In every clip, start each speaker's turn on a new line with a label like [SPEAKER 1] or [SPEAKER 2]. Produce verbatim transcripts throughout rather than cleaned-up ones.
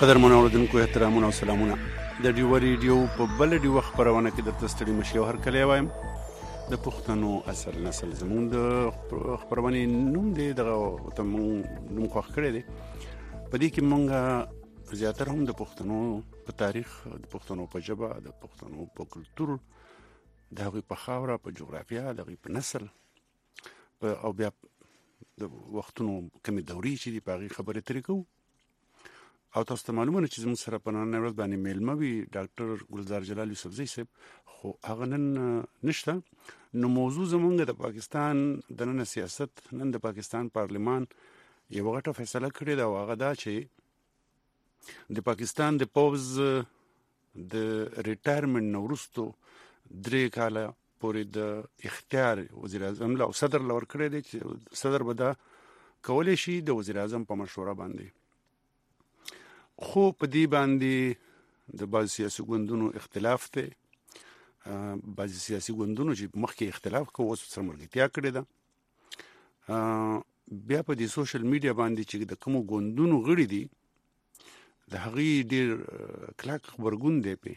[SPEAKER 1] قدرمنو اوریدونکو احترامونه او سلامونه. د ډیو ریډیو په بل ډیو خبرونه کې د تستړي مشي او هر کله وایم د پښتنو اصل نسل زمون د خبرونه نوم دی دغه ته نوم خو کړی دی. په دې کې مونږه زیاتره هم د پښتنو په تاریخ، د پښتنو په ژبه، د پښتنو په کلتور، د هغوی په خاوره، په جغرافیا، د هغوی په نسل او بیا د وختونو کمی دوري چې دی په هغې خبرې ترې کوو. او تاسو ته معلومه چې زموږ سره په نن ورځ باندې میلمه وي ډاکټر ګلزار جلال یوسفزی صاحب، خو هغه نن نشته. نو موضوع زمونږ د پاکستان د نن سیاست، نن د پاکستان پارلمان یو غټه فیصله کړې ده او هغه دا چې د پاکستان د پوز د ریټایرمنټ نه وروستو درې کاله پورې د اختیار وزیر اعظم له صدر له ورکړی دی چې صدر به دا کولی شي د وزیر اعظم په مشوره باندې. خو په دې باندې د بعض سیاسي ګوندونو اختلاف دی. بعض سیاسي ګوندونو چې مخکې اختلاف کوي اوس سره ملګرتیا کړې ده. بیا په دې سوشل میډیا باندې چې د کومو ګوندونو غړي دي د هغې ډېر کلک غبرګون دی پې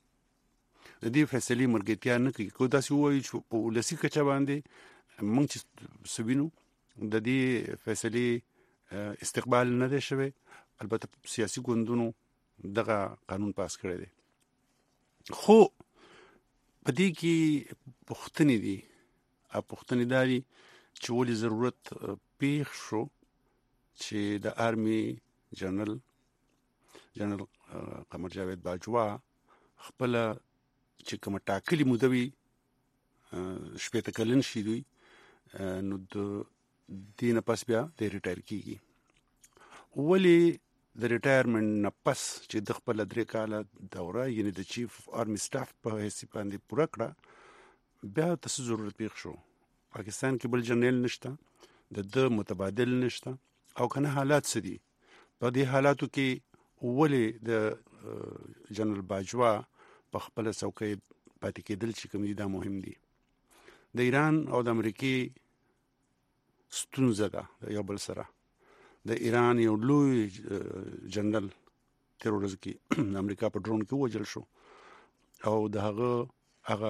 [SPEAKER 1] د دې فیصلې ملګرتیا نه کوي. که داسې ووایي چې په ولسي کچه باندې موږ چې څه وینو د دې فیصلې استقبال نه دی شوی. البته سیاسي ګوندونو دغه قانون پاس کړی دی. خو په دې کې پوښتنې دي او پوښتنې دا دي چې ولې ضرورت پیښ شو چې د آرمي جنرال جنرال قمر جاوید باجوا خپله چې کومه ټاکلې موده وي شپېته کلن شي دوی نو د دې نه پس بیا د ریټایر کېږي. ولې د ریټایرمنټ نه پس چې د خپله درې کاله دوره یعنې د چیف آرمي سټاف په حیثیت باندې پوره کړه بیا ته څه ضرورت پیښ شو؟ پاکستان کې بل جنرال نشته، د ده متبادل نشته او که نه حالات څه دي؟ په دې حالاتو کې ولې د جنرال باجوا په خپله څوکۍ پاتې کېدل چې کوم دي دا مهم دي. د ایران او د امریکې ستونزه ده یو بل سره. د ایران یو لوی جنرال تیر ورځ کې د امریکا په ډرون کې ووژل شو او د هغه هغه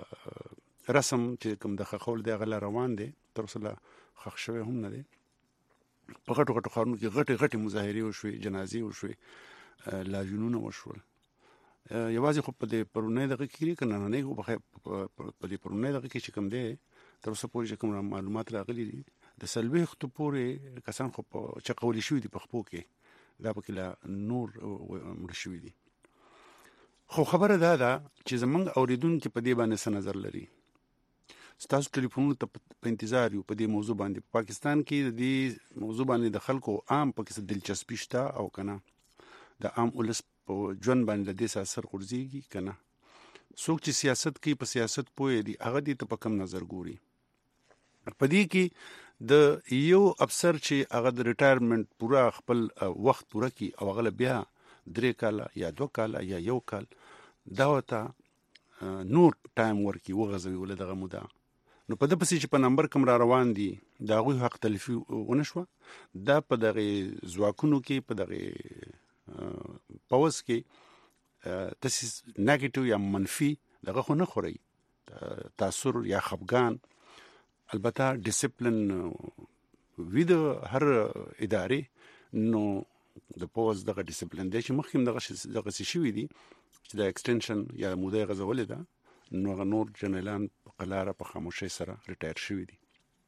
[SPEAKER 1] رسم چې کوم د ښخول دی هغه لا روان دی، تر اوسه لا ښخ شوی هم نه دی. په غټو غټو ښارونو کې غټې غټې مظاهرې وشوې، جنازې وشوې، لاژونونه وشول. یوازې خو په دې پرونۍ دغه کې که نننۍ په دې پرونۍ دغه کې چې کوم دی تر اوسه پورې چې کوم معلومات راغلي دي د څلوېښتو پورې کسان خو په چقولي شوي دي په خپو کې، دا پکې لا نور مړه شوي دي. خو خبره دا ده چې زموږ اورېدونکي په دې باندې څه نظر لري. ستاسو ټلیفونونو ته په انتظار یو په دې موضوع باندې. په پاکستان کې د دې موضوع باندې د خلکو عام پکې څه دلچسپي شته او که نه؟ د عام ولس په ژوند باندې د دې څه اثر غورځېږي که نه؟ څوک چې سیاست کوي په سیاست پوهې دي هغه دې ته په کم نظر ګوري. په دې کې د یو افسر چې هغه د ریټایرمنټ پوره خپل وخت پوره کړي او هغه بیا درې کاله یا دوه کاله یا یو کال دا ورته نور ټایم ورکړي وغځوي ولې دغه موده، نو په ده پسې چې په نمبر کوم را روان دي د هغوی حق تلفي ونه شوه. دا په دغې ځواکونو کې په دغې پوځ کې تاسې نیګیټیو یا منفي دغه خو نه خورئ، تاثر یا خفګان. البته ډیسپلن وي د هر ادارې، نو د پوز دغه ډیسپلن دی چې مخکې هم دغه دغسې شوي دي چې د ایکسټنشن یا موده یې غځولې ده، نو هغه نور جنرالان په قلاره په خاموشۍ سره ریټایر شوي دي.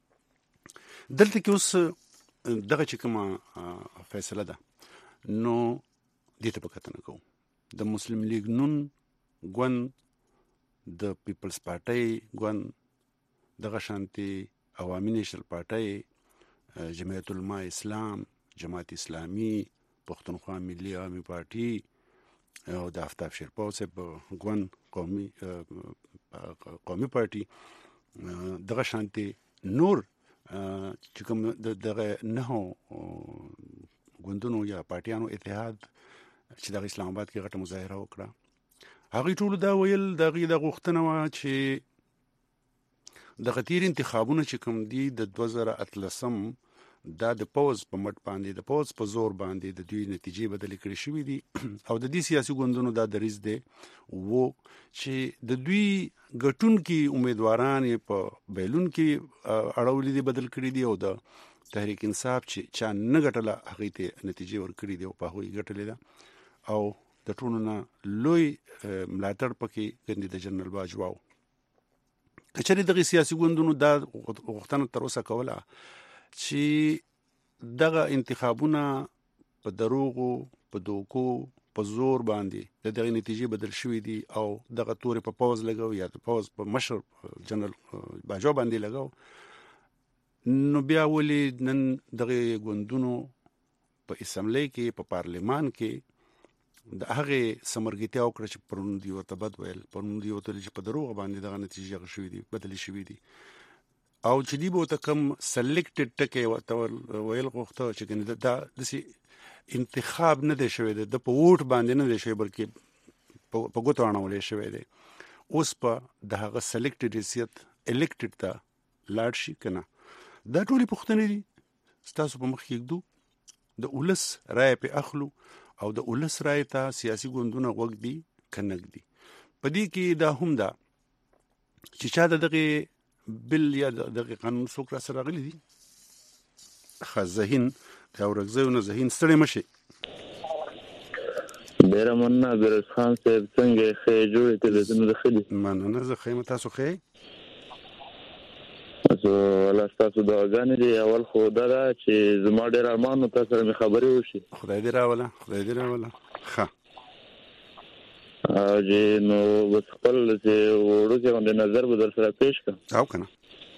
[SPEAKER 1] دلته کې اوس دغه چې کومه فیصله ده نو دې ته په کتنه کوو. د مسلم لیگ نون ګوند، د پیپلز پارټۍ ګوند، دغه شانتي عوامي نیشنل پارټۍ، جمعیت علما اسلام، جماعت اسلامي، پښتونخوا ملي عوامي پارټي او د آفتاب شیرپا صاحب ګوند قومي قومي پارټي، دغه شانتي نور چې کوم دغه نهو ګوندونو یا پارټیانو اتحاد چې دغه اسلام آباد کې غټه مظاهره وکړه، هغوی ټولو دا ویل د هغوی دا غوښتنه وه چې دغه تیر انتخابونه چې کوم دي د دوه زره اتلسم دا د پوز په مټ باندې د پوز په زور باندې د دوی نتیجې بدلې کړې شوې دي او د دې سیاسي ګوندونو دا دریځ دی وو چې د دوی ګټونکي امیدواران په بیلون کې اړولې دي بدل کړي دي او د تحریک انصاف چې چا نه ګټله هغې ته نتیجې ورکړي دي او په هغوی ګټلې ده او د ټولو نه لوی ملاتړ پکې ګندي د جنرال باجوا و. که چېرې دغه سیاسي ګوندونو دا غوښتنه تر اوسه کوله چې دغه انتخابونه په دروغو په دوکو په زور باندې د دغه نتیجې بدل شوې دي او دغه تورې په پوز لګو یا د پوز په مشر جنرال باجوا باندې لګو نو بیا ولې نن دغه ګوندونو په اسمبلی کې په پارلمان کې د هغه سمرګیتیا وکړه چې پرون دی ورته بد ویل پرون دی ورته چې په دروغ باندې دغه نتیجې شوې دي بدلې شوې دي او چې دی به ته کم سلیکټډ ټکي ورته ویل غوښته چې کنه دا د انتخاب نه دی شوی د په ووټ باندې نه دی شوی بلکې په ګوتو اړولې شوی دی اوس په د هغه سلیکټډ حیثیت الیکټډ ته لاړ شي کنه دا ټولې پوښتنې دي ستاسو په مخ کې ږدو د ولس رایه په اخلو او د ولس رایه ته سیاسي ګوندونه غوږ دي کنه دي په دې کې دا هم ده چې چا د دغه بل یا دغه قانون څوک را سره غلي دي خا ذهن دا ورغزونه ذهن ستړي مشي
[SPEAKER 2] ډیر مننه بیروز خان صاحب څنګه خې جوړې تلویزیون دخلي
[SPEAKER 1] مننه زه خیمه تاسو خې
[SPEAKER 2] زه الله تاسو دعاګانې دي اول خو دا چې زما ډیر ارمان تاسو سره خبرې وشي
[SPEAKER 1] خدای دې راوله خدای دې راوله ښه
[SPEAKER 2] او چې نو بس خپل چې وړو کې باندې نظر به در سره پیش کړم
[SPEAKER 1] او کنه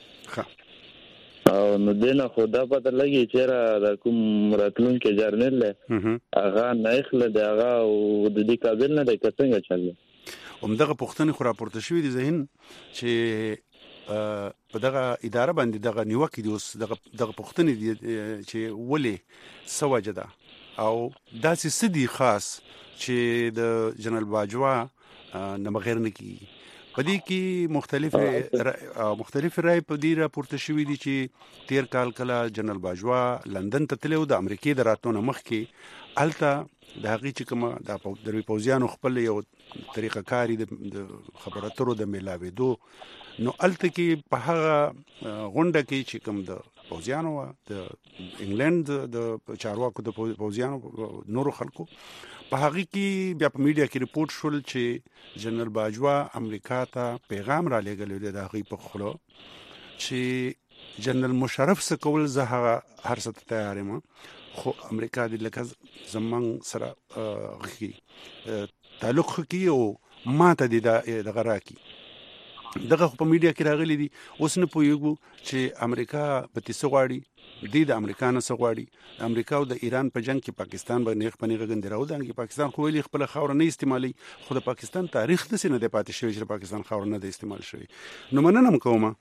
[SPEAKER 1] ښه
[SPEAKER 2] او نو دینه خو دا پته لګي چې را کوم راتلونکي جرنل له هغه نه اخله دا هغه د دې قابل نه دی څنګه چل
[SPEAKER 1] همدغه پوښتنې خو راپورته شوې دي ذهن چې په دغه اداره باندې دغه نیوکې دي اوس دغه دغه پوښتنې دي چې ولې څه وجه ده او داسې څه دي خاص چې د جنرال باجوا نه بغیر نه کیږي په دې کې مختلفې مختلفې رایې په دې راپورته شوې دي چې تیر کال کله جنرال باجوا لندن ته تللی و د امریکې د راتلو نه مخکې هلته د هغې چې کومه د دروي پوځیانو خپل یو طریقه کاري د خبرو اترو د میلاوېدو نو هلته کې په هغه غونډه کې چې کوم د پوځیانو د انګلند د چارواکو د پوځیانو نورو خلکو په هغه کې بیا په میډیا کې رپورټ شول چې جنرال باجوا امریکا ته پیغام را لېږلی دی د هغې په خوله چې جنرال مشرف څه کول زه هغه هر څه ته تیار یم خو امریکا دې لکه زمونږ سره غږي تعلق ښه کړي او ما ته دې دغه راکړي دغه په میډیا کې راغلي دي اوس نه پوهېږو چې امریکا به څه غواړي دی د امریکا نه څه غواړي امریکا او د ایران په جنگ کې پاکستان به نیغ په نیغه ګندې راودانګي پاکستان خو ویلي خپله خاوره نه استعمالوي خو د پاکستان تاریخ داسې نه دی پاتې شوی چې پاکستان خاوره نه دی استعمال شوی نو مننه م کومه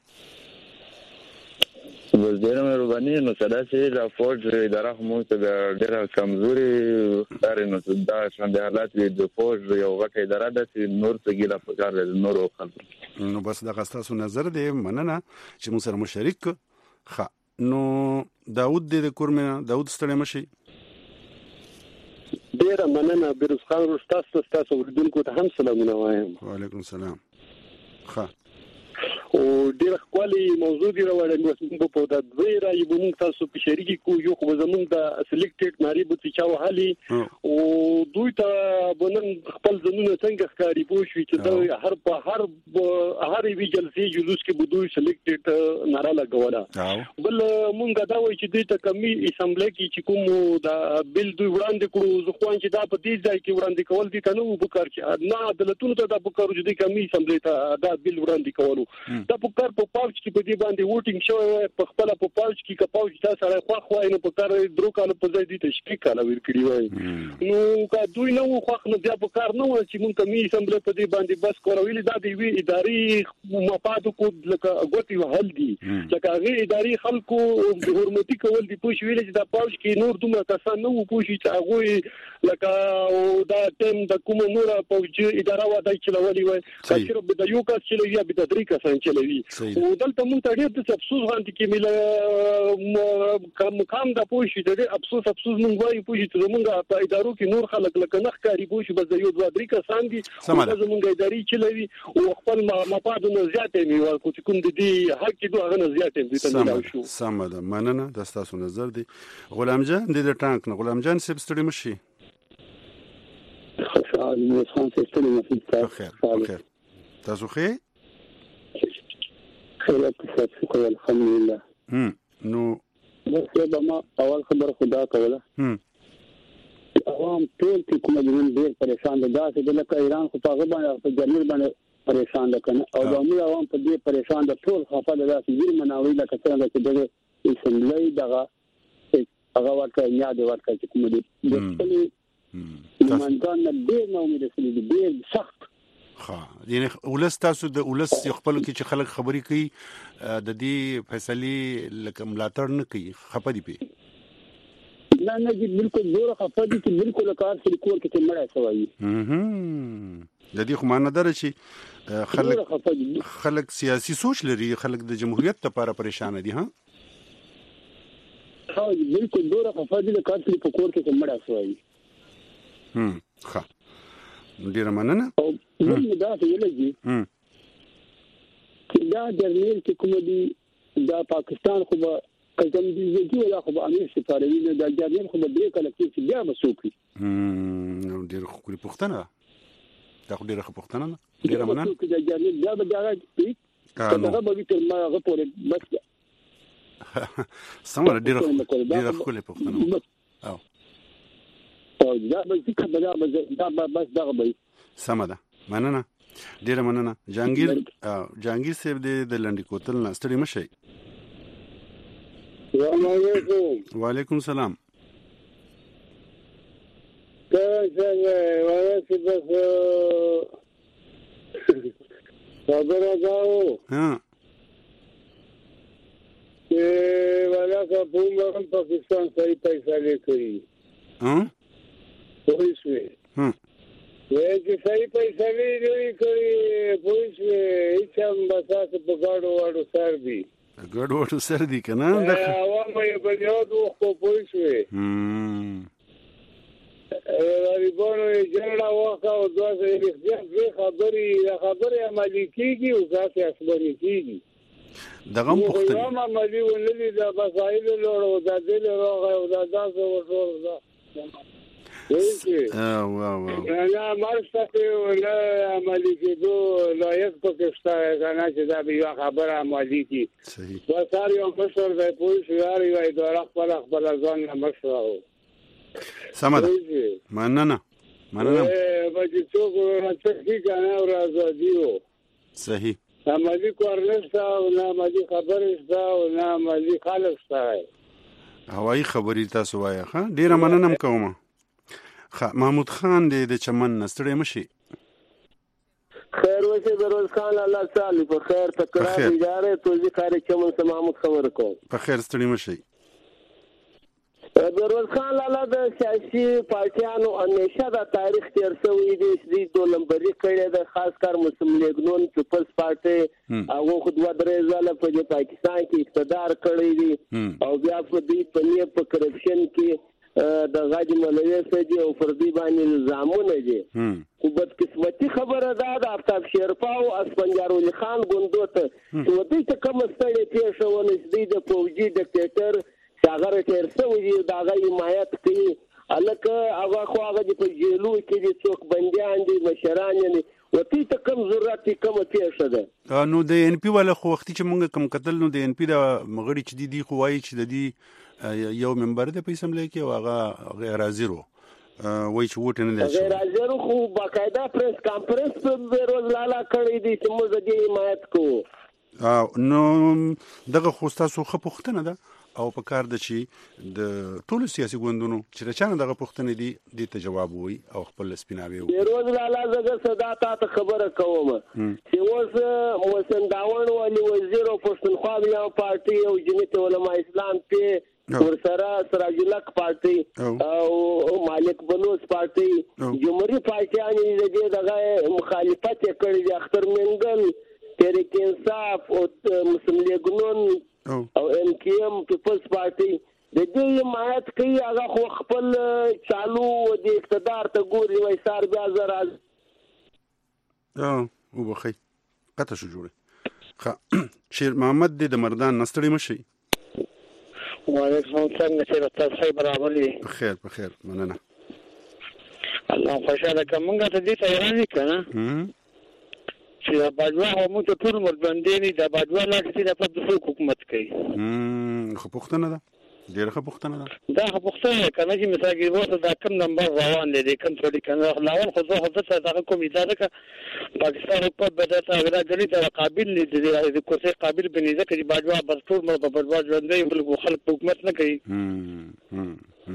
[SPEAKER 2] بس ډیره مهرباني نو کدا چې د فوج اداره هم ته ډیره کمزوري ښکاري نو دا څنګه حالات د فوج یو غټه اداره ده چې نور څه ګیله پکار دي نور خلک
[SPEAKER 1] نو بس دغه تاسو نظر دی مننه چې موږ سره مشارک ښه نو داود دې د کورمه داود ستړی مشي
[SPEAKER 3] ډیره مننه بیروز خان تاسو تاسو ورډونکو ته هم سلامونه وایم
[SPEAKER 1] وعلیکم السلام ښه
[SPEAKER 3] او ډیره خپلې موضوع دی راوړل نو په دا دوی راي بمون تاسو په شریکي کو یو خو زمون د سلیکټډ ناری بو چې چاو حالي او دوی ته بنن خپل زمونه څنګه ښکاری پوه شو چې دا هر په هر هر وی جلسې جلوس کې بو دوی سلیکټډ نارا لګولا بل مونږ دا وایي چې دوی ته کمی اسمبلی کې چې کوم دا بل دوی وړاندې کړو زه خو چې دا په دې ځای کې وړاندې کول دي کنه وو بکار چې نه عدالتونو ته دا بکار چې دوی کمی اسمبلی ته دا بل وړاندې کولو دا په کار په پاوچ کې په دې باندې ووټینګ شوی په خپل په پاوچ کې کا پاوچ تاسو سره خو خو نه په کار درو کال په ځای دي تشکیل کاله ور کړی وای نو کا دوی نو خو نه بیا په کار نه و چې مونږ کمی اسمبلی په دې باندې بس کورویل دا دی وی اداري مفاد کو لکه غوتی وهل دي لکه هغه اداري خلکو حرمتي کول دي پوښ ویل چې دا پاوچ کې نور دومره کسان نه وو پوښ چې هغه لکه دا تم د کوم نور پوج اداره و دای چلولي وای چې به د یو کس چې یا به د درې کسان چې چلوي او دلته مونږ ته ډېر د افسوس باندې کې مله مقام د پوښي د افسوس افسوس مونږ وایو پوښي ته مونږ په ادارو کې نور خلک لکه نخ کاری پوښي بس یو دوه درې کسان دي زمونږ اداري چلوي او خپل مفاد نه زیاتې می ورکو چې کوم د دې حق کې دوه غنه زیاتې دي ته ملاو شو
[SPEAKER 1] سم ده مننه د تاسو نظر دی غلام جان د ټانک نه غلام جان سب ستړي مشي
[SPEAKER 4] خوشحال خان ستړي مشي
[SPEAKER 1] خیر خیر تاسو خیر
[SPEAKER 4] خیرات تاسو الحمدلله
[SPEAKER 1] هم نو
[SPEAKER 4] بس دا ما اول خبر خدا کوله
[SPEAKER 1] هم
[SPEAKER 4] عوام ټول کې کوم دین ډیر پریشان دي دا چې لکه ایران خو په غبا په جنیر باندې پریشان ده کنه او د امیر عوام په دې پریشان ده ټول خفه ده چې ویر مناوي لکه څنګه چې دغه اسمبلی دغه هغه ورته یاد ورته چې کوم دي د خپل منځان نه ډیر نو امید سره دي ډیر سخت
[SPEAKER 1] ها یعنی ولس تاسو د ولس خپل کې چې خلک خبري کوي د دې فیصله لکه ملاتړ نه کوي خپه دي په
[SPEAKER 4] نه نه دي بالکل زور خپه دي چې بالکل کار سره کول کې مړای شوی
[SPEAKER 1] د دې خو معنی ده چې خلک خلک سیاسي سوچ لري خلک د جمهوریت لپاره پریشان دي ها
[SPEAKER 4] ها بالکل زور خپه دي کار سره په کور کې مړای شوی
[SPEAKER 1] هم ښه ډیر مننه
[SPEAKER 4] نو دا ویلږي چې دا جرنیل چې کوم دي دا پاکستان خو به کله دې یو ولا خو به امیر سفاروي نه دا جرنیل خو به دې کله چې بیا مسوکي
[SPEAKER 1] نو ډیر خو کلی پښتنه دا خو ډیر خو پښتنه ډیر مننه
[SPEAKER 4] چې دا جرنیل بیا به دا راځي دا به به تر ما غوړې بس
[SPEAKER 1] سمره ډیر ډیر خو کلی پښتنه او
[SPEAKER 4] او دا به څه دا به دا بس دا به
[SPEAKER 1] سم ده مننه ډیره مننه جهانگیر جهانگیر صاحب د لنډی کوتل نه ستړي مشي
[SPEAKER 4] السلام علیکم
[SPEAKER 1] وعلیکم السلام
[SPEAKER 4] څنګه ورته بس خبره داو
[SPEAKER 1] ها
[SPEAKER 4] چې ولا کا پومرم پاکستان صحیح پیسې لري
[SPEAKER 1] ها
[SPEAKER 4] پولیسوي
[SPEAKER 1] هم
[SPEAKER 4] وای چې صحیح پیسې لري کوي پولیسوي هیڅ هم بساته په ګاډو واړو سر دي
[SPEAKER 1] ګاډو واړو سر دي کنه
[SPEAKER 4] دا عوام یې په یو دوه خو پولیسوي
[SPEAKER 1] هم
[SPEAKER 4] غریبانو یې جوړه واخا او دوه یې خبري خبري عملي کیږي او ځکه اسباني کیږي
[SPEAKER 1] دغه مختلف
[SPEAKER 4] یو ما عملي ولې دا بسایل لورو دا دل روغه او دا تاسو ورته دا
[SPEAKER 1] اه واو واو
[SPEAKER 4] انا مرسته ولا عملي کېدو لایق پکستا غنا چې دا به یو خبره عملي کی
[SPEAKER 1] صحیح
[SPEAKER 4] وسار یو مشر دی پولیس یاري وای دوه خپل خپل ځان مشر
[SPEAKER 1] سمه مننه مننه
[SPEAKER 4] به څوک راځي کنه او راځي
[SPEAKER 1] صحیح
[SPEAKER 4] عملي کورنستا او نه عملي خبرستا او نه عملي خالصتا
[SPEAKER 1] هوایی خبري تاسو وایي ها ډیره مننه کوم محمود خان دې د چمن نستړی مشي
[SPEAKER 4] خیر وشه بروز خان الله تعالی په خیر تکرار اداره توځي کاری چمن سم محمود خبر کو
[SPEAKER 1] په خیر ستړی مشي
[SPEAKER 4] بروز خان الله د سیاسي پارټیانو همیشه د تاریخ تیر شوی دی چې د لمبري کړي د خاص کار مسلم لیگ نون پیپلز پارټي هغه خو دوه درې ځله په پاکستان کې اقتدار کړی دی او بیا په دې پنیه په کرپشن کې د غاجي مولوی سيدي او فردي باندې الزامونه دي خو بد قسمتي خبره ده د افتاب شیرپاو اسپنجار ولي خان ګوندو ته چې ودی ته کوم ستړي پیښونه دي د فوجي ډیکټیټر څنګه تیر څو دا غي حمایت کوي الکه هغه خو هغه په جیلو کې دي څوک بنديان دي مشران دي وتی ته کوم ضرورت کوم پیښه ده
[SPEAKER 1] نو د ان پی ولا خو وخت چې مونږ کم قتل نو د ان پی د مغړي چې دي خو وایي چې د دې یو ممبر د پیسم لیکي او هغه غیر حاضر وو وای چې وټ نه دی
[SPEAKER 4] غیر حاضر خو باقاعده پریس کانفرنس په بیروز لالا کړی دي چې موږ دې حمایت کوو
[SPEAKER 1] نو دغه خو تاسو خو پوښتنه ده او په کار د چی د ټولو سیاسي ګوندونو چې رچانه دغه پوښتنه دي د ته جواب وي او خپل سپیناوي وي
[SPEAKER 4] بیروز لالا زګه صدا ته خبره کوم چې اوس موسنداون والی وزیر او پښتونخوا بیا پارټي او جمعیت علماء اسلام په ورسره سراج الحق پارټي او مالک بلوچ پارټي جمهوریت پارټیان دې دغه مخالفت کړی د اختر منګل تحریک انصاف او مسلم لیگ نون او ام کیو ایم پیپلز پارټي د دې حمایت کوي. هغه خو خپل چالو د اقتدار ته ګوري وای سار بیا زراز
[SPEAKER 1] اه وبخي قطه شو جوړه. شیر محمد د مردان نستړی مشي.
[SPEAKER 5] وعلیکم السلام چې تاسو خیر برابر دي.
[SPEAKER 1] بخیر بخیر مننه.
[SPEAKER 5] الله خوشاله کومه ته دې تیارانی کنه چې د باجوا موږ ته ټول مربندې نه د باجوا لا چې د پد حکومت کوي.
[SPEAKER 1] امم خو پښتنه ده ډیره ښه پښتنه ده
[SPEAKER 5] دا خو پښتنه کنه چې مثال کې وته دا کم نمبر روان دي کم څه دي کنه لاول خو زه خو څه دا کوم اداره کا پاکستان په بداته غلا غلي دا قابل نه دي د کوڅه قابل بنې ځکه چې باجوا برټول مر په باجوا ژوندې بل خلک حکومت نه کوي.
[SPEAKER 1] امم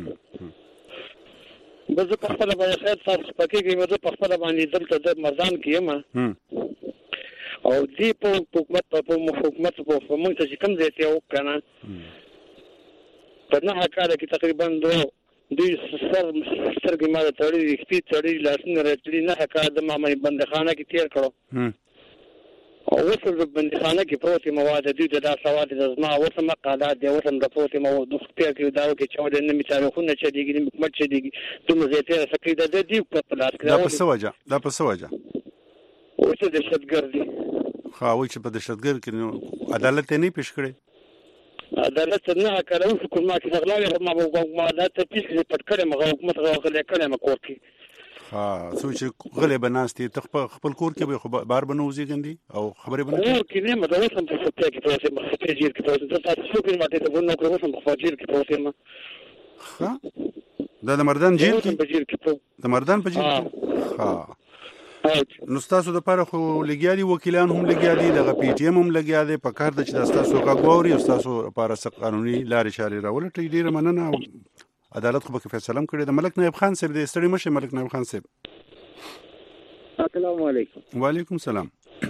[SPEAKER 5] بس په خپل باندې خیر تاسو پکې کې مې په خپل باندې دلته د مردان کې یم او دې په حکومت په حکومت په موږ ته کوم ځای ته وکنه په نه کال کې تقریبا دوه دوی سر سرګي ما ته لري سپیډ تړي لاسونه راځي نه کال د ما مې بندخانه کې تیر کړو او وصل د بندخانه کې پروت مواد دوی د سواد د زما وسه مقالات دی وسه د پروت مواد د خپل کې دا کې چې ودې نه می تاریخونه چې دیږي حکومت چې دیږي دوی زه ته سکه د دې په پلاس کې
[SPEAKER 1] دا په سوجا دا په سوجا
[SPEAKER 5] او چې د شتګردي
[SPEAKER 1] خو او چې په د شتګر کې عدالت نه پیښ کړي
[SPEAKER 5] عدالت نه کړو حکومت کې غلاوي ما ما دا ته پیښ پټ کړي ما حکومت غلې کړي ما کور کې
[SPEAKER 1] ها سوچ غلې بناستي تخ خپل کور کې به بار بنوځي ګندي او خبرې بنوځي
[SPEAKER 5] کور کې نه مده وسم په څه کې تاسو مخ ته جیر کې تاسو تاسو کې ماته ته ونه کړو وسم په جیر کې تاسو ما
[SPEAKER 1] ها دا د مردان جیر کې
[SPEAKER 5] په جیر کې
[SPEAKER 1] د مردان په جیر کې ها نو تاسو د پاره خو لګیا دي وکیلان هم لګیا دي دغه پی ټی ایم هم لګیا دي په کار د چې تاسو غوړي او تاسو لپاره څه قانوني لارې چارې راولټي ډیره مننه. عدالت خو به فیصله کړي د ملک نایب خان صاحب د استړي مشه ملک نایب خان صاحب.
[SPEAKER 6] السلام علیکم.
[SPEAKER 1] وعلیکم السلام.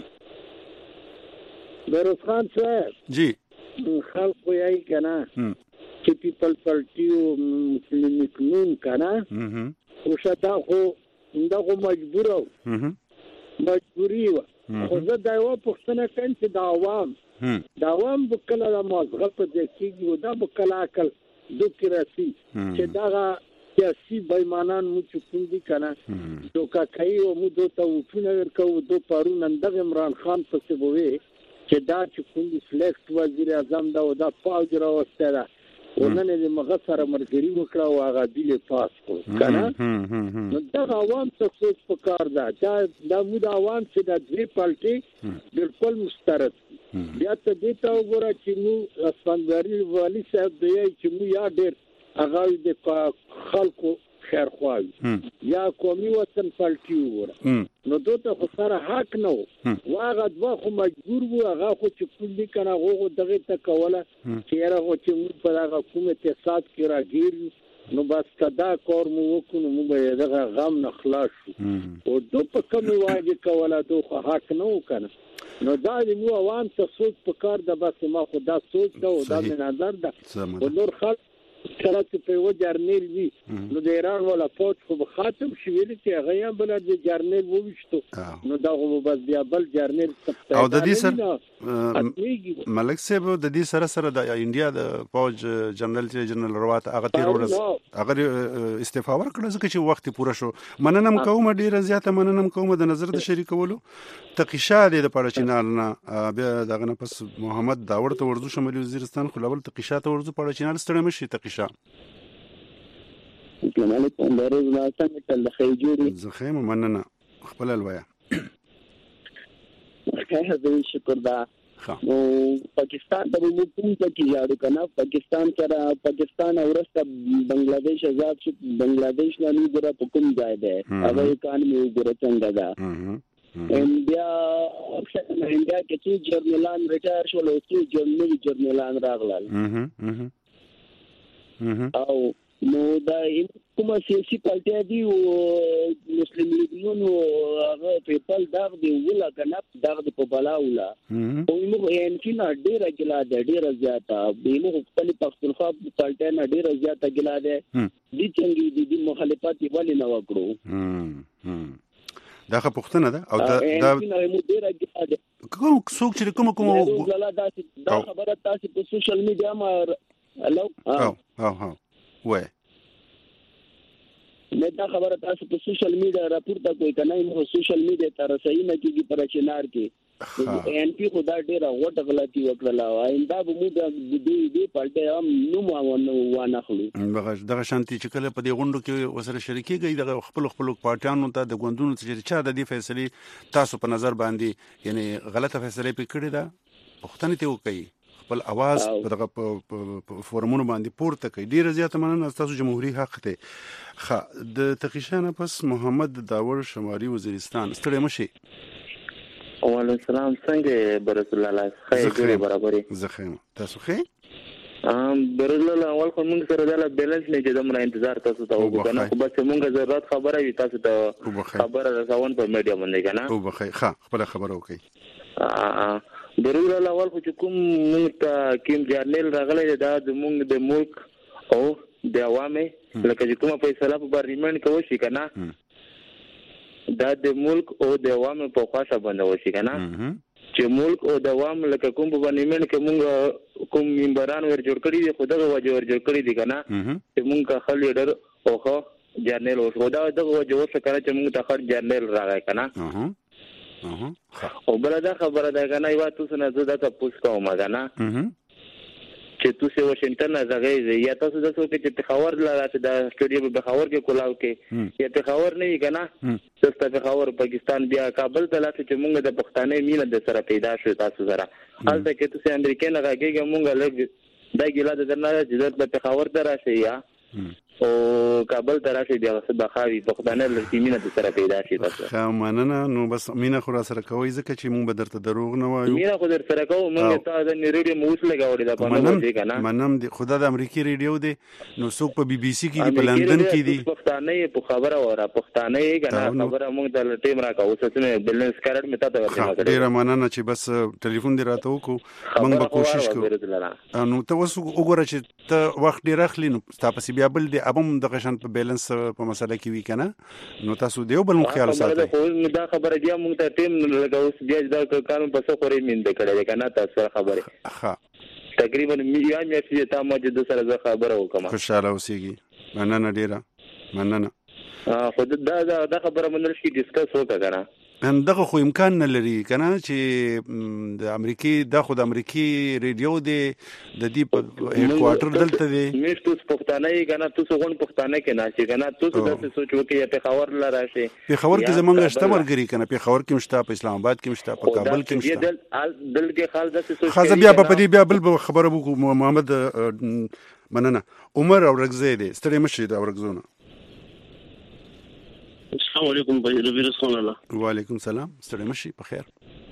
[SPEAKER 6] بروز خان صاحب
[SPEAKER 1] جی
[SPEAKER 6] خلق یې کنه چې پیپل پارټي او مسلم قانون کنه خو شته خو دغه مجبور او مجبوری و خو زه دا یو پښتنه کوم چې د عوام د عوام بکله د مازغه په ځکیږي او دا بکله عقل دوی راسي چې دا سیاسي بېمانان مو چوندي کنه دوکا کوي او مو دوی ته وټونه ورکو دو پرون اندغه عمران خان په څه وې چې دا چې کوم فلیکس وزیر اعظم دا او دا فوج راوسته ده ونن دې مغه سره مرګري وکړه او هغه دی پاس کړ کنه نو دا عوام څه څه پکار ده دا د مو د عوام چې د دې پالټي بالکل مسترد بیا ته دې ته وګوره چې نو اسفنداري والی صاحب دی چې مو یا ډېر هغه د خلکو خیر خواهی یا قومي وطن پالټي وګوره نو دوی خو سره حق نه و واغه دوا خو مجبور وو هغه خو چې کلی کنه هغه دغه ته کوله چې هغه چې موږ په هغه حکومت اقتصاد کې راګیر نو بس کدا کور مو وکړو مو به دغه غم نه خلاص او دوی په کوم واجب کوله دوی حق نه وکنه نو دا د مو عوام ته سوچ په کار د بس ما خدا سوچ دا او دا نظر ده او نور خلک سره چې په و جرنیل وی نو د ایران ولا پوت خو خاتم شویل چې هغه یا بل د جرنیل ووشتو نو دا خو بس بیا بل جرنیل
[SPEAKER 1] او د دې سره ملک صاحب د دې سره سره د انډیا د فوج جنرال جنرال روات هغه تیر ورځ هغه استعفا ورکړه ځکه چې وخت پوره شو. مننه کوم ډیره زیاته مننه کوم د نظر د شریکولو تقیشا د پاره چینال نه بیا دغه نه پس محمد داوړ ته ورزو شمالي وزیرستان خو لول تقیشا ته ورزو پاره چینال ستړي مشي تقیشا
[SPEAKER 6] السلام علیکم بروز ما څنګه تل خیجوري
[SPEAKER 1] زخیم مننه خپل الویا
[SPEAKER 6] خیر دې شکر دا نو پاکستان ته موږ کوم څه کیږو کنه پاکستان سره پاکستان اورسته بنگلاديش آزاد شو بنگلاديش نه ګره په کوم ځای ده هغه اکانومي ګره څنګه ده انډیا انډیا کې چې جرنالان ریټایر شول او چې جرنال جرنالان راغلل او نو دا کومه سیاسي پارټي دی او مسلم لیگ نو هغه پیپل دا دی ولا کنه دا په بلاولا او موږ ان کې نه ډیره ګلا ده ډیره زیاته به موږ خپل پښتونخوا پارټي نه ډیره زیاته ګلا ده دي څنګه دي د مخالفت ولې نه وکړو
[SPEAKER 1] دا خه پښتنه ده او دا دا کوم څوک چې کوم کوم
[SPEAKER 4] دا خبره تاسو په سوشل میډیا ما الو
[SPEAKER 1] او او ها وای
[SPEAKER 4] نه دا خبره تاسو په سوشل میډیا راپورته کوي کنه نو سوشل میډیا تر صحیح نه کیږي پر چنار کې ان پی خدا ډیره غوټه غلطي وکړه آینده به موږ د دې دې پالټه هم نو مو ونه خلو
[SPEAKER 1] بغه دغه شانتي چې کله په دې غونډو کې وسره شریکيږي د خپل خپل پارټیانو ته د غوندونو چې چا د دې فیصله تاسو په نظر باندې یعنی غلطه فیصله پکړه ده پښتنه ته وکړي خپل आवाज په دغه فورمونو باندې پورته کوي. ډیره زیاته مننه تاسو جمهوریت حق ته. خ د تقیشانه پس محمد داور شمالي وزیرستان ستړي مشي.
[SPEAKER 2] وعلیکم السلام څنګه برکت الله خیر ګوري برابرې
[SPEAKER 1] زخم تاسو خیر
[SPEAKER 2] ام برکت الله اول خو موږ سره د بیلنس نه چې دمر انتظار تاسو ته وګورئ خو بس موږ ضرورت خبره وي تاسو ته خبره راځون په میډیا باندې کنه
[SPEAKER 1] او بخیر ښه خپل خبره وکي
[SPEAKER 2] ا برکت الله اول خو چې کوم موږ ته کیم جرنل راغلی دا د موږ د ملک او د عوامه لکه چې کومه فیصله په پارلیمنت کې وشي کنه دا د ملک او د عوامو په خاصه باندې وشي کنه چې ملک او د عوامو لکه کوم په پارلیمنت کې موږ کوم ممبران ور جوړ کړی دي خدای وجه ور جوړ کړی دي کنه چې موږ خل لیډر او خو جرنل او خدا دغه وجه وسه کړی چې موږ ته خر جرنل راغی کنه او بل دا خبره ده کنه یو تاسو نه زده تاسو کوم کنه چې تاسو واشنگټن راغی یا تاسو د څه چې پېښور لاره د سټوډیو په پېښور کې کولاو کې یا پېښور نه کنه تاسو ته پېښور پاکستان بیا کابل ته لاته چې مونږ د پښتانه مینه د سره پیدا شو تاسو سره حالته کې تاسو امریکای نه راګیږئ مونږ لږ دا ګیلا د درنه چې د پېښور ته راشي یا او کابل ته راشي بیا څه بخاوي پښتانه لږ مینه د سره پیدا شي تاسو
[SPEAKER 1] خو مننه نو بس مینه خو را سره کوي ځکه چې مونږ به درته دروغ نه وایو
[SPEAKER 2] مینه خو در سره کوو مونږ ته د ریډیو موس لګاوړي دا په نوم دی کنه
[SPEAKER 1] منم دی خدا د امریکای ریډیو دی نو څوک په بي بي سي کې دی په لندن کې دی
[SPEAKER 2] پښتانه په خبره وره پښتانه کنه خبره مونږ د ټیم راکاو څه بیلنس کارت متا ته ورته
[SPEAKER 1] ډیر مننه چې بس ټلیفون دی راته وکړو مونږ به کوشش کوو نو ته اوس وګوره چې ته وخت ډیر اخلي نو تاسو بیا بل دی ابم د قشن په بیلنس په مسله کې وی کنه نو تاسو دیو بل مخیال ساتي
[SPEAKER 2] خو دا خبره دی موږ ته ټیم لګاو بیا دا کارون په څه خوري مين د کړه کنه تاسو خبره
[SPEAKER 1] ها
[SPEAKER 2] تقریبا میا میا چې تا ما د سره خبره وکم
[SPEAKER 1] خوشاله اوسېږي مننه ډیره مننه
[SPEAKER 2] خو دا دا خبره منل شي ډیسکس وکړه کنه
[SPEAKER 1] ان دغه خو امکان نه لري کنه چې د امریکای د خود امریکای ریډیو دی د دې په هډ کوارټر دلته دی
[SPEAKER 2] مې تاسو پښتانه یې کنه تاسو غون پښتانه کې نه شي کنه تاسو د سوچ وکړئ په خبر لا راشي
[SPEAKER 1] په خبر کې زمونږ شته مرګري کنه په خبر کې مشته په اسلام آباد کې مشته په کابل کې مشته
[SPEAKER 2] دل دل کې خال د سوچ
[SPEAKER 1] خاصه بیا په دې بیا بل خبره وکړو محمد مننه عمر او رغزه دی ستړي مشي دا ورغزونه
[SPEAKER 7] السلام علیکم بھائی ربی رسول الله
[SPEAKER 1] وعلیکم السلام ستړي مشي په خیر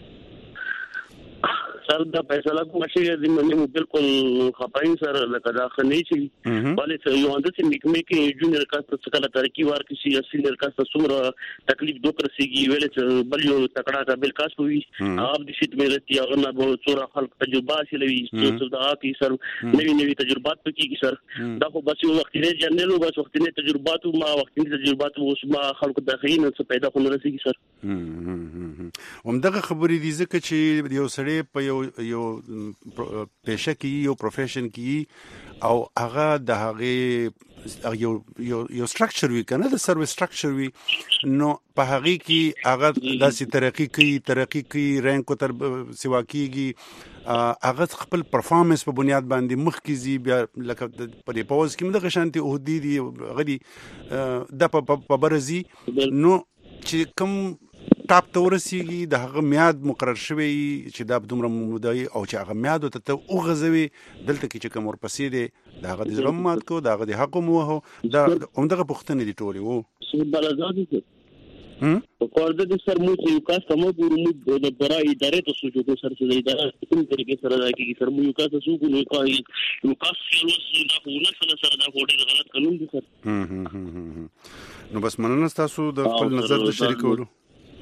[SPEAKER 7] سر دا فیصله کوم شي د منې بالکل خپاین سره لکه دا خني شي بلې څه یو اند چې میکمه کې جونیئر کاست څه کله ترقی ور کې شي سینیئر کاست څومره تکلیف دوکر سیږي ویل چې بل یو تکړه کا بل کاست وي اپ د شیت مې رتي هغه نه به څوره خلک تجربه شلوي څه دا کې سر نوی نوی تجربات پکې سر دا خو بس یو وخت نه جنرال بس وخت نه تجربات ما وخت نه تجربات اوس ما خلک داخلين څه پیدا خو نه رسیږي سر
[SPEAKER 1] همدغه خبرې دي ځکه چې یو سړی په یو یو پېشه کې یو پروفیشن کې او هغه د هغه یو یو یو سټراکچر وی کنه د سروس سټراکچر وی نو په هغه کې هغه داسې ترقی کوي ترقی کوي رینک تر سیوا کیږي هغه خپل پرفارمنس په بنیاد باندې مخ کې زی بیا لکه په دې پوز کې مده غشانتي اوهدي دي غدي د په برزي نو چې کوم ټاپ ته ورسیږي د هغه میاد مقرر شوی چې دا دومره مودای او چې هغه میاد ته وغځوي دلته کې چې کوم ورپسې دی دا هغه د زرمات کو دا هغه د حق مو هو دا همدغه پښتنې دی ټولي وو
[SPEAKER 7] څه بلازادي هم په کوړه د سر مو یو کاس کوم ګورو د برای ادارې ته سوچو کو سر څه ادارې کوم طریقې سره راکې سر مو یو کاس سوچو نو کوي یو کاس یو دا خو نه سره سره دا وړي غلط قانون دي سر
[SPEAKER 1] نو بس مننه تاسو د خپل نظر د شریکولو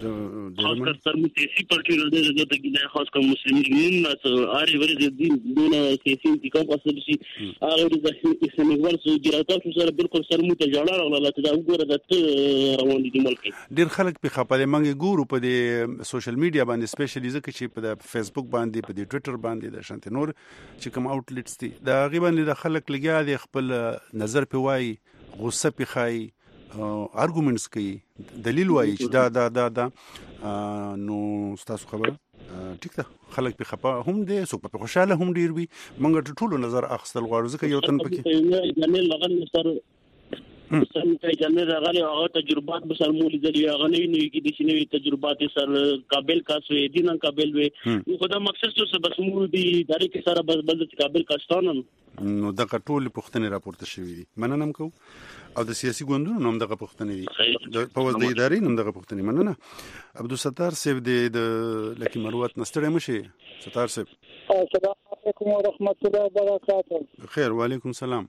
[SPEAKER 7] خاص کر سیاسي پارټیو د دې د خاص کر مسلمانین ماته اړ ورته د دونه سیاسي انتقام حاصل شي هغه د اسلامي سو جراته سره بالکل سره متجاړه راغله چې دا وګوره د روان دي ملک
[SPEAKER 1] ډیر خلک په خپل منګ ګورو په د سوشل میډیا باندې سپیشلی ځکه چې په د فیسبوک باندې په د ټوئیټر باندې د شانت نور چې کوم اوټلیټس دي دا غیبا د خلک لګیا دي خپل نظر په وای غصه په خای ارګومنټس کوي دلیل وایي چې دا دا دا دا نو تاسو خبره ټیک ده خلک په خپه هم دي سو په خوشاله هم ډیر وي مونږ ټول نظر اخستل غواړو ځکه یو تن پکې
[SPEAKER 7] جنل لغن سر سم کوي جنل راغلي هغه تجربات به سر مولي دي هغه نه نه کې دي نوې تجربات سر قابل کاسو دي نه قابل وي خو دا مقصد څه بس مو دي داري کې سره بس بل قابل کاستانم
[SPEAKER 1] نو دا ټول پښتنې راپورته شوې دي مننه کوم او د سیاسي ګوندونو نوم دغه پښتنې دي د پوز د ادارې نوم دغه پښتنې مننه عبدالستار صاحب د لکی مروت نستړی مشه ستار صاحب
[SPEAKER 6] السلام علیکم ورحمت الله وبرکاته
[SPEAKER 1] خیر وعلیکم السلام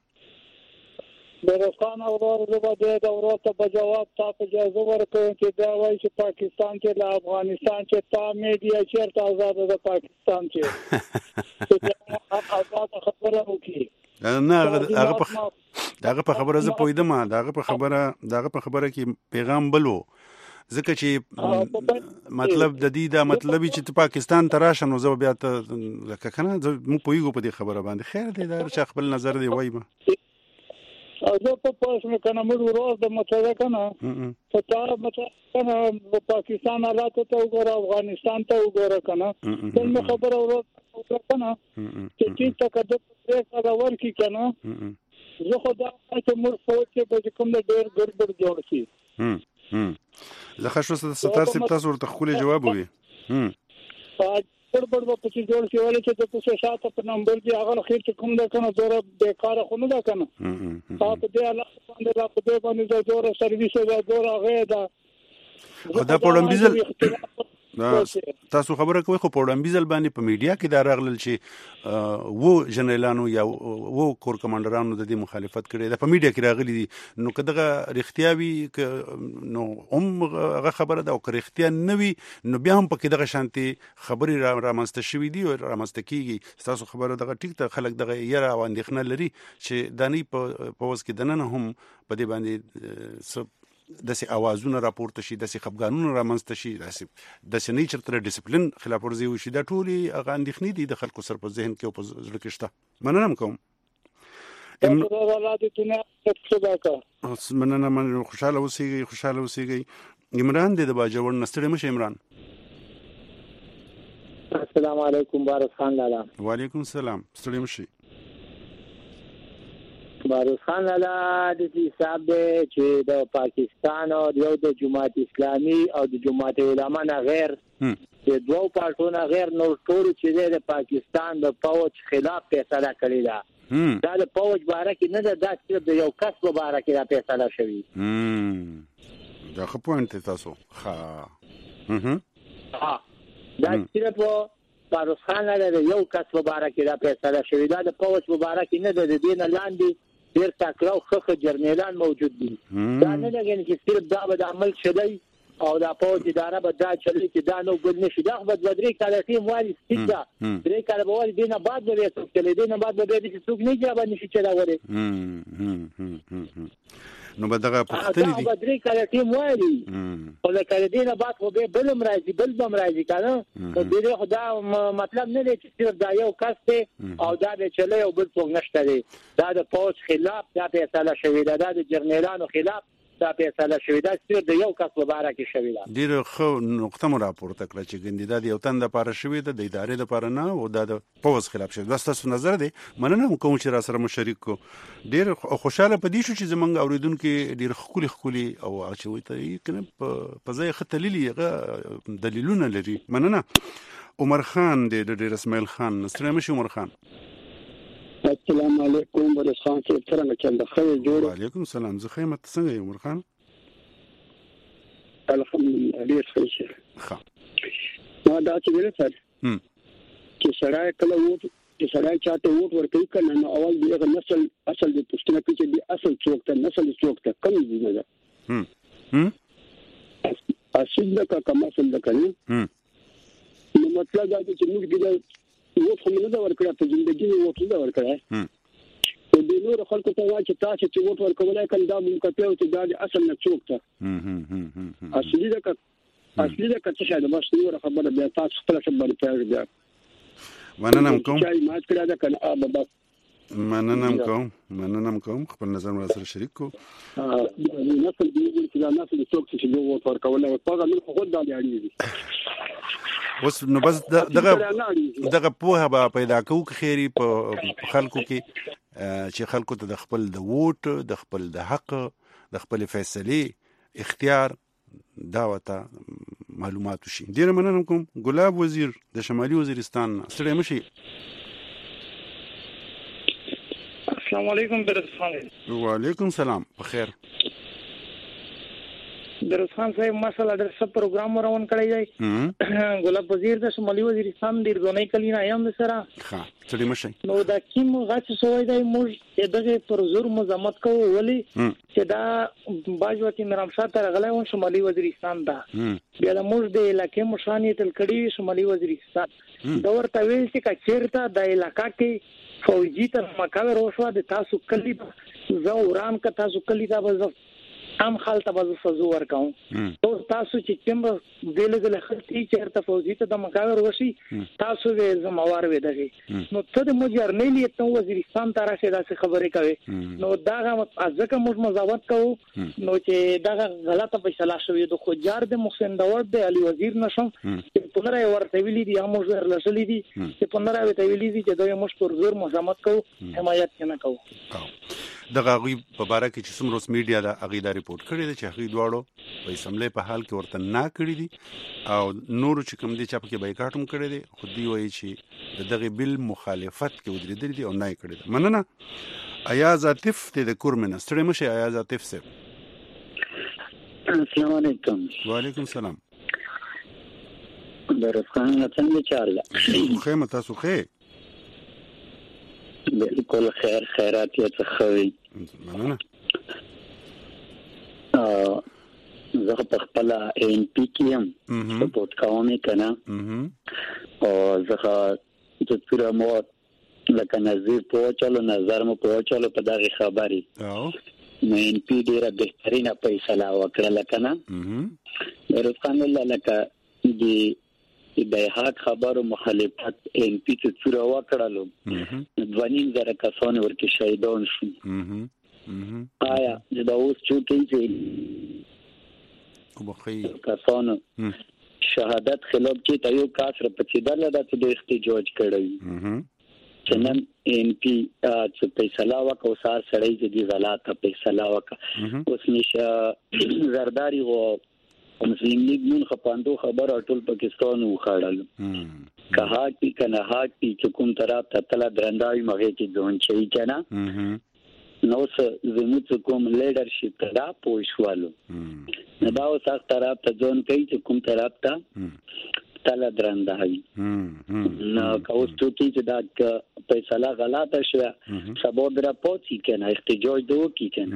[SPEAKER 6] برسان اورور زبده د اورته په جواب تاسو اجازه ورکوم چې دا وایي چې پاکستان کې له افغانستان چې تا میډیا چیرته آزاد ده پاکستان چې آزاد خبره وکړي
[SPEAKER 1] نه هغه په داغه په خبره زه پویدم داغه په خبره داغه په خبره کې پیغام بلو ځکه چې مطلب د دې دا مطلب چې پاکستان تراشه نو زه بیا ته لکه کنه مو پویګو په دې خبره باندې خیر دی دا چې خپل نظر دی وایي
[SPEAKER 6] او زه په پښتو کنه موږ ورو د متره کنه په تا مته کنه په پاکستان حالات ته وګوره افغانستان ته وګوره کنه څنګه خبر اورو کنه چې چې تکده په سره ورکی کنه زه خدا ته موږ سوچ په کوم د ډېر ګډوډ جوړ شي
[SPEAKER 1] هم هم زه خښو ستاسو سپ تاسو ورته خولي جواب وي هم ګډوډ په چې جوړ شي ولې چې تاسو شاته په نمبر دی هغه خیر چې کوم ده کنه زوره بیکاره خو نه ده کنه تاسو دې الله باندې لا په دې باندې زوره سرویس دا زوره غې دا خدا په وړاندې تاسو خبره کوي خو په وړاندې باندې په میډیا کې دا راغلل چې وو جنرالانو یا وو کور کمانډرانو د دې مخالفت کړي دا په میډیا کې راغلي دي نو کداغه رښتیاوي نو هم هغه خبره دا او رښتیا نه وي نو بیا هم پکې دغه شانتي خبري رامنځته شوې دي او رامنځته کیږي تاسو خبره دغه ټیک ته خلک دغه یره او اندېښنه لري چې دانی په پوز کې دننه هم په دې باندې داسې اوازونه راپورته شي داسې خفګانونه رامنځته شي داسې داسې نه چرته ډیسپلین خلاف ورزي وشي دا ټولي هغه اندېښنې دي د خلکو سر په ذهن کې او په زړه کې شته مننه کوم مننه من خوشاله اوسئ خوشاله اوسئ عمران د باجوړ نستړی مشه عمران
[SPEAKER 6] السلام علیکم بارس خان لالا
[SPEAKER 1] وعلیکم السلام ستړی مشه
[SPEAKER 6] بارس خان لالا د دې حساب دی چې د پاکستان او د جماعت اسلامي او د جماعت علماء نه غیر د دوه پارټونو غیر نور ټول چې د پاکستان د پوج خلاف فیصله کړې ده دا د پوج باره کې نه ده چې د یو کس په باره کې دا فیصله شوی
[SPEAKER 1] دا خو پوینټ تاسو ها
[SPEAKER 6] ها دا چې په بارس خان لالا د یو کس په باره کې دا فیصله شوی دا د پوج په باره کې نه ده د دین لاندې ډیر تکړه خخ جرنیلان موجود دي دا نه لګین چې صرف دا به عمل شدی او دا پوج اداره به دا چلی چې دا نو ګل نشي دا به بدري کاله ټیم والی سیده درې کاله به والی دینه بعد به څوک چلی دینه بعد به دې څوک نه جواب نشي چلاوري
[SPEAKER 1] نو بدغه پختنی دي
[SPEAKER 6] دا بدري کاله ټیم والی او دا کله دینه بعد خو به بل مرাজি بل بم راځي کنه دې خدا مطلب نه دی چې صرف دا یو کس دی او دا به چلی او بل څوک نشته دی دا د پوج خلاف دا فیصله شوی دا د جرنیلانو خلاف دا فیصله شوی دا صرف د یو کس مبارک شوی دا
[SPEAKER 1] ډیر خو نقطه مو راپورته کړه چې ګندیدا د یو تن د پاره شوی د ادارې د پاره نه او د پوز خلاف شوی دا تاسو نظر دی مننه کوم چې را سره مشارک کو ډیر خوشاله پدې شو چې زمونږ اوریدونکو ډیر خولي خولي او چې وي ته کنه په ځای ختللی غ دلیلونه لري مننه عمر خان د ډیر اسماعیل خان نصر مشه عمر خان
[SPEAKER 8] السلام علیکم بارس خان چې څنګه چل د خیر جوړ
[SPEAKER 1] وعلیکم السلام زه خیمه څنګه عمر خان
[SPEAKER 8] الحمدلله ډیر ښه
[SPEAKER 1] ښه
[SPEAKER 8] ما دا چې ویل سر هم چې سړی کله ووت چې سړی چاته ووت ورکوي کنه نو اول دغه نسل اصل د پښتنه کې چې د اصل څوک ته نسل څوک ته کم دي نه
[SPEAKER 1] هم هم
[SPEAKER 8] اصل د کما اصل د کنه نو مطلب دا چې موږ د یو څه نه ورکړه په ژوندۍ یو څه نه ورکړه او د نور خلکو ته واچ تاسو چې ووټ ورکولای کله دا موږ کته او چې دا اصل نه څوک ته اصلي دا اصلي دا چې شاید ما ستوره خبره بیا تاسو خپل خبره پیل بیا
[SPEAKER 1] مننه کوم
[SPEAKER 8] چې ما کړه دا کنه ابدا
[SPEAKER 1] مننه کوم مننه کوم خپل نظر مر سره شریک کو
[SPEAKER 8] ا نسل دی چې دا نسل څوک چې یو ووټ ورکولای او هغه من خو دا اړیږي
[SPEAKER 1] اوس نو بس دغه دغه په به پیدا کوو خيري په خلکو کې چې خلکو ته د خپل د ووټ د خپل د حق د خپل فیصله اختیار دا وته معلومات شي. ډیر مننه کوم. ګلاب وزیر د شمالي وزیرستان ستړي مشي.
[SPEAKER 5] السلام علیکم درخان.
[SPEAKER 1] وعلیکم السلام. بخیر.
[SPEAKER 5] درخان صاحب مسله در سب پروګرام روان کړی دی. ګلاب وزیر د شمالي وزیرستان ډیر غونې کلینا یم سره.
[SPEAKER 1] ها ستړي مشي.
[SPEAKER 5] نو دا کیم غاڅ سوې دی موږ دغه پر زور مزامت کوو ولی چې دا باجوتی مرامشاه تر غلای و شمالي وزیرستان دا بیا د موږ د علاقې مشانې تل کړي شمالي وزیرستان دا ورته ویل چې کچیرته د علاقې کې فوجي تر مکاوه روشوا د تاسو کلی زو وران ک تاسو کلی دا بز ام خالته بز فزو ورکاو تو تاسو چې کوم دله دله خلتي چیرته فوجي ته د مکاوه روشي تاسو به زموار وې دغه نو ته د مجرنیلی ته وزیرستان ته راشه دا خبرې کوي نو دا ځکه موږ مزاوت کوو نو چې دا غلطه فیصله شوې د خوجار د محسن داوود د علي وزیر نشم چې پنره ورته ویلي دي موږ ورلسلې دي چې پنره ورته ویلي دي چې دوی موږ پر زور مزاحمت کوو حمایت نه کوو.
[SPEAKER 1] دغه غوي په باره کې چې سمروس میډیا دا اغیدا ریپورت کړی دی چې هغه دواړو په اسمبلی په حال کې ورته نه کړی دي او نور چې کوم دي چې په کې بایکاټ هم کړی دی خو دی وایي چې دغه بل مخالفت کې ودرېدل دي او نه کړی دی. مننه. ایاز عاطف د کورمن ستړي مشه. ایاز عاطف صاحب
[SPEAKER 9] السلام علیکم.
[SPEAKER 1] وعلیکم السلام.
[SPEAKER 9] درخان څنګه چارله
[SPEAKER 1] خو مې تاسو خې
[SPEAKER 9] بالکل خیر خیرات یې څه خوي.
[SPEAKER 1] مننه.
[SPEAKER 9] ا زه په خپل ان پی کې هم سپورټ کوم کنه او زه چې پورا مو لکه نظر په چلو نظر مو په چلو په دغه خبري او نو ان پی ډیره بهترینه فیصله وکړه کنه ورته الله لکه دی د حق خبرو مخالفت ان پی ته څوره وکړلو ځوانین زره کسان ورته شهیدان شو. آیا دا اوس چې کې
[SPEAKER 1] کومخي
[SPEAKER 9] کسان شهادت خلاف کې ته یو کاسر په چې دله د احتجاج کړی چې نن ان پی چې فیصله وکاو سار سړی چې دی غلطه فیصله وکا اوس نشه زرداری و مسلم لیگ من خپاندو خبر ټول پاکستان وخاړل که هاټي کنه هاټي چې کوم طرف ته تل درنداوي مغه کې ځون شي کنه نو څه زموږ کوم لیډرشپ دا پوښوالو نه دا اوس هغه طرف ته ځون کوي چې کوم طرف ته تل درنداوي نو کوم ستوتی چې دا فیصله غلطه شوه سبا درا پوڅی کنه احتجاج دوه کی کنه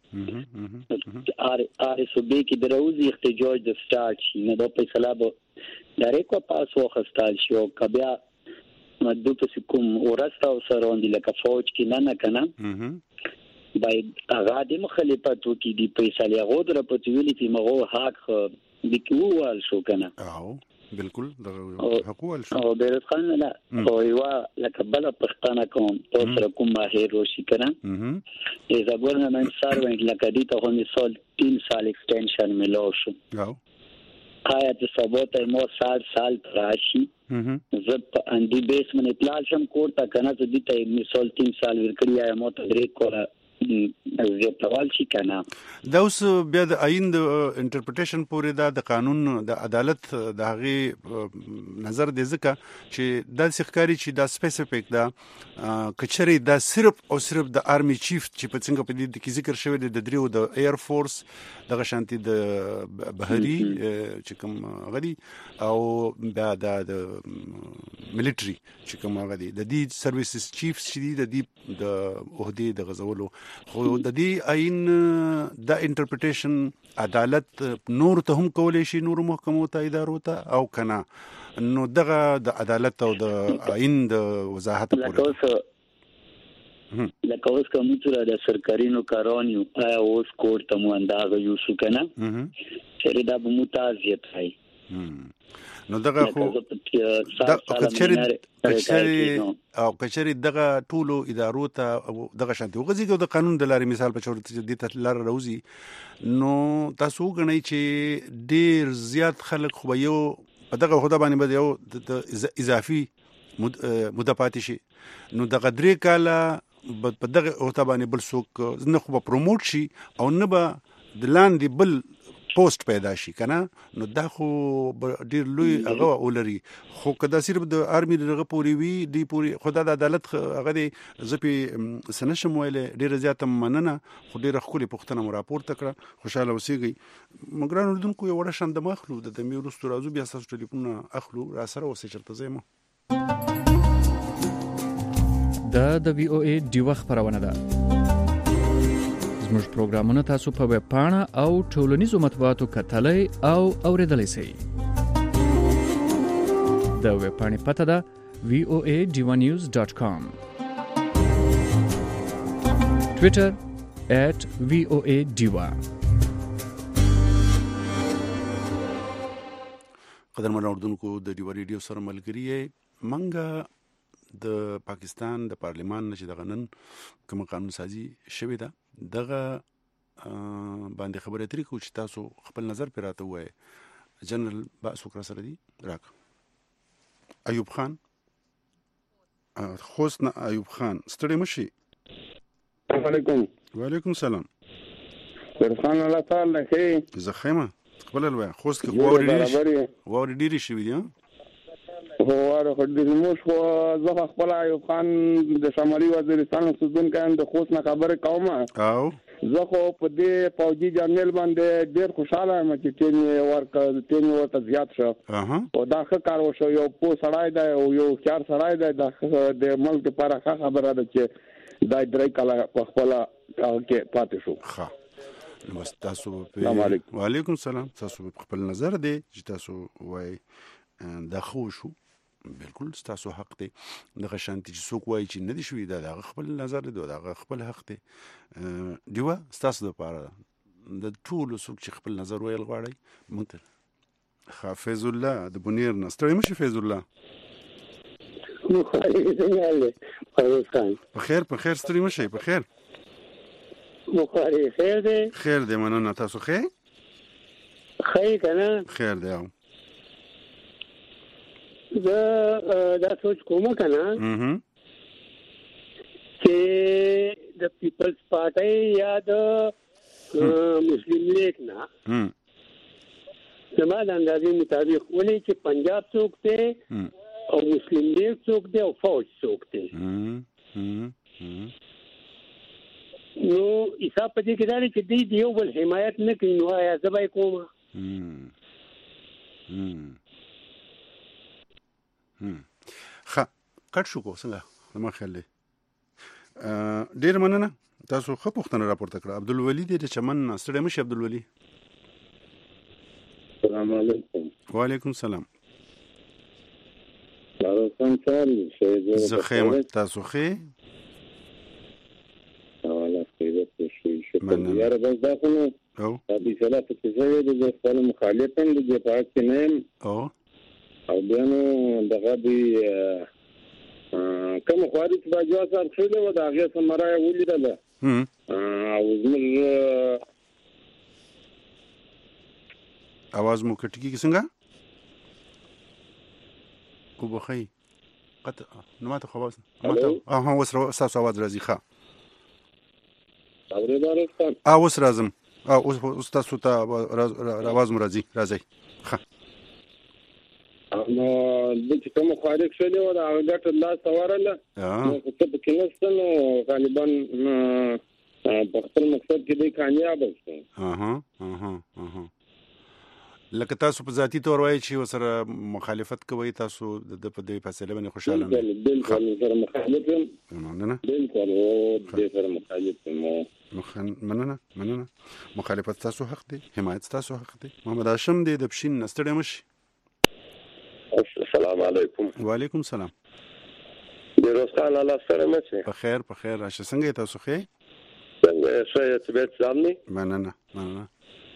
[SPEAKER 9] ار ار صوبې کې دروځي احتجاج د سٹارټ شي نو د فیصله به ډایرکټ پاس وخستال شي او کبیا مدو په کوم ورسته او سروندې لکه فوج کې نه نه کنه باید هغه د مخالفت وکي دی فیصله غوډره په ویلي چې مغو حق د کیوال شو کنه
[SPEAKER 1] او بالکل د حقوق
[SPEAKER 9] او د خان نه او یو لکه بل پښتانه کوم تاسو را کوم ماهر روشي کنه ای زګورنه من سروینګ لکه دي ته هم سال تین سال ایکستنشن ملو شو او آیا د ثبوت مو سال سال راشي زب اندی بیس من اطلاع شم کوړه کنه چې دي ته مثال تین سال ورکړی یا مو تدریک کوله زه په شي کنه
[SPEAKER 1] دا اوس بیا د آئین د انټرپریټیشن پورې دا د قانون د عدالت د هغه نظر دی ځکه چې دا ښکاری چې دا سپیسیفیک دا کچري دا صرف او صرف د آرمي چیف چې په څنګه په دې کې ذکر شوی د دریو د ایر فورس د غشانتي د بهري چې کوم غړي او دا د ملټري چې کوم هغه دي د دې سرویسز چیفز چې دي د دې د عہدې د غزولو خو د دې آئین د انټرپریټیشن عدالت نور ته هم کولای شي نور محکمو ته ادارو ته او کنه نو دغه د عدالت او د آئین د وضاحت پورې
[SPEAKER 9] لکه اوس کوم چې د سرکاري نوکرانو اوس کوړ ته مو اندازه یو شو کنه چې دا به متازیت هي
[SPEAKER 1] نو دغه خو د کچري کچري او کچري دغه ټولو ادارو ته دغه شانتي وغځي د قانون د لارې مثال په چورت دي ته لار روزي نو تاسو غنئ چې ډیر زیات خلک خو یو په دغه خدا باندې به یو اضافي مدافعات شي نو دغه درې کاله په دغه اوته باندې بل څوک نه خو پروموټ شي او نه به د لاندې بل پوسټ پیدا شي کنه نو دا خو ډیر لوی هغه ولري خو کدا صرف د آرمي دغه پوری وی دی پوری خدا د عدالت هغه دی زپی سنشم ویله ډیر زیات مننه خو ډیر خولي پښتنه مو راپور تکړه خوشاله وسیږي مګران ردونکو یو وړ شند مخلو د تمیر رستو رازو بیا تاسو ټلیفون اخلو را سره وسه چرته زمو
[SPEAKER 10] دا د وی او ای ډیوه خبرونه ده زموږ پروګرامونه تاسو په ویب پاڼه او ټولنیزو مطبوعاتو کتلای او اوریدلای شئ د ویب پاڼې پته ده وی او ای ډیوه نیوز ډاٹ کام ټویټر ایٹ وی او ای ډیوه
[SPEAKER 1] قدرمن اوردونکو د ډیوه ریډیو سره ملګری یې منګه د پاکستان د پارلیمان نشي دغه نن کوم قانون سازي شوی ده دغه باندې خبرې ترې کو چې تاسو خپل نظر پیراته وای جنرال باسو کرا سره دی راک ایوب خان خوست ایوب خان ستړي مشي
[SPEAKER 11] السلام علیکم
[SPEAKER 1] وعلیکم السلام
[SPEAKER 11] ورخان الله تعالی خیر
[SPEAKER 1] زخیمه خپل الوای خوست کې ووري ووري ډیری شوی دی
[SPEAKER 11] هو ورخه د موږ خو زه خپل ایوب خان د شمالي وزیرستان سودون کایم د خوست نه خبره کوم
[SPEAKER 1] او
[SPEAKER 11] زه خو په دې فوجي جنرال باندې ډیر خوشاله یم چې ټیم ورک ټیم ورته زیات شو او دا ښه کار وشو یو پو سړای دی او یو خيار سړای دی د ملک لپاره ښه خبره ده چې دا درې کاله په خپل کې پاتې شو
[SPEAKER 1] ښه نو تاسو په وعلیکم السلام تاسو خپل نظر دی چې تاسو وای دا خو شو بالکل تاسو حق دی دغه شانتي چې څوک وایي چې نه دي شوي دا د خپل نظر دی دا خپل حق دی دیوه تاسو لپاره د ټول څوک چې خپل نظر ویل غواړي مونږ حافظ الله د بنیر نه ستړي مشي فیض الله په خیر په خیر ستړي مشي په خیر
[SPEAKER 6] مخاري خیر دی
[SPEAKER 1] خیر دی مننه تاسو خیر
[SPEAKER 6] خیر کنه
[SPEAKER 1] خیر دی
[SPEAKER 6] دا دا سوچ کومه کنه چې د پیپلز پارټي یا د مسلم لیگ نه زما د اندازې مطابق ولې چې پنجاب څوک دی او مسلم لیگ څوک دی او فوج څوک دی نو حساب پدې کې دا چې دی دیو بل حمایت نه کوي نو یا زبای کومه
[SPEAKER 1] ښه کټ شو کو څنګه ما خیال دی ډیر مننه تاسو خو پوښتنه راپورته کړه عبدالولي دې چمن ستړي مشي عبدالولي
[SPEAKER 11] السلام علیکم
[SPEAKER 1] وعلیکم السلام
[SPEAKER 11] تاسو څنګه
[SPEAKER 1] زخیمه تاسو خې
[SPEAKER 11] حواله کېږي چې شکر یاره بس دا خو او د فلسفه کې زه د خپل مخالفین د جپاک کې نه
[SPEAKER 1] او
[SPEAKER 11] او بیانو دغه دی کوم خواري چې باجوا صاحب خېله و دا هغه سمرای ولیدل او زموږ
[SPEAKER 1] اواز مو کټکی څنګه کو بخی قط نو ماته خلاص ماته اه اوس تاسو اواز راځي ښه
[SPEAKER 11] اورېدل
[SPEAKER 1] اه اوس راځم اه اوس تاسو ته اواز مو راځي راځي ښه
[SPEAKER 11] نو د چې کوم خارق شوی و دا هغه الله سوارله نو څه په کې نستنو غالبا په خپل مقصد کې دی کامیاب شو
[SPEAKER 1] اها اها اها لکه تاسو په ذاتی تور وایي چې وسره مخالفت کوي تاسو د په دې فیصله باندې خوشاله نه
[SPEAKER 2] بالکل سره مخالف یم
[SPEAKER 1] مننه
[SPEAKER 2] بالکل او د سره مخالف یم
[SPEAKER 1] مننه مننه مخالفت تاسو حق دی حمایت تاسو حق دی محمد هاشم دی د پښین نستړی مشي
[SPEAKER 2] السلام علیکم
[SPEAKER 1] وعلیکم السلام
[SPEAKER 2] بیروستان الله سره مشه
[SPEAKER 1] په خیر په خیر راشه څنګه تاسو خې
[SPEAKER 2] څنګه شې طبيعت سامنے
[SPEAKER 1] مننه مننه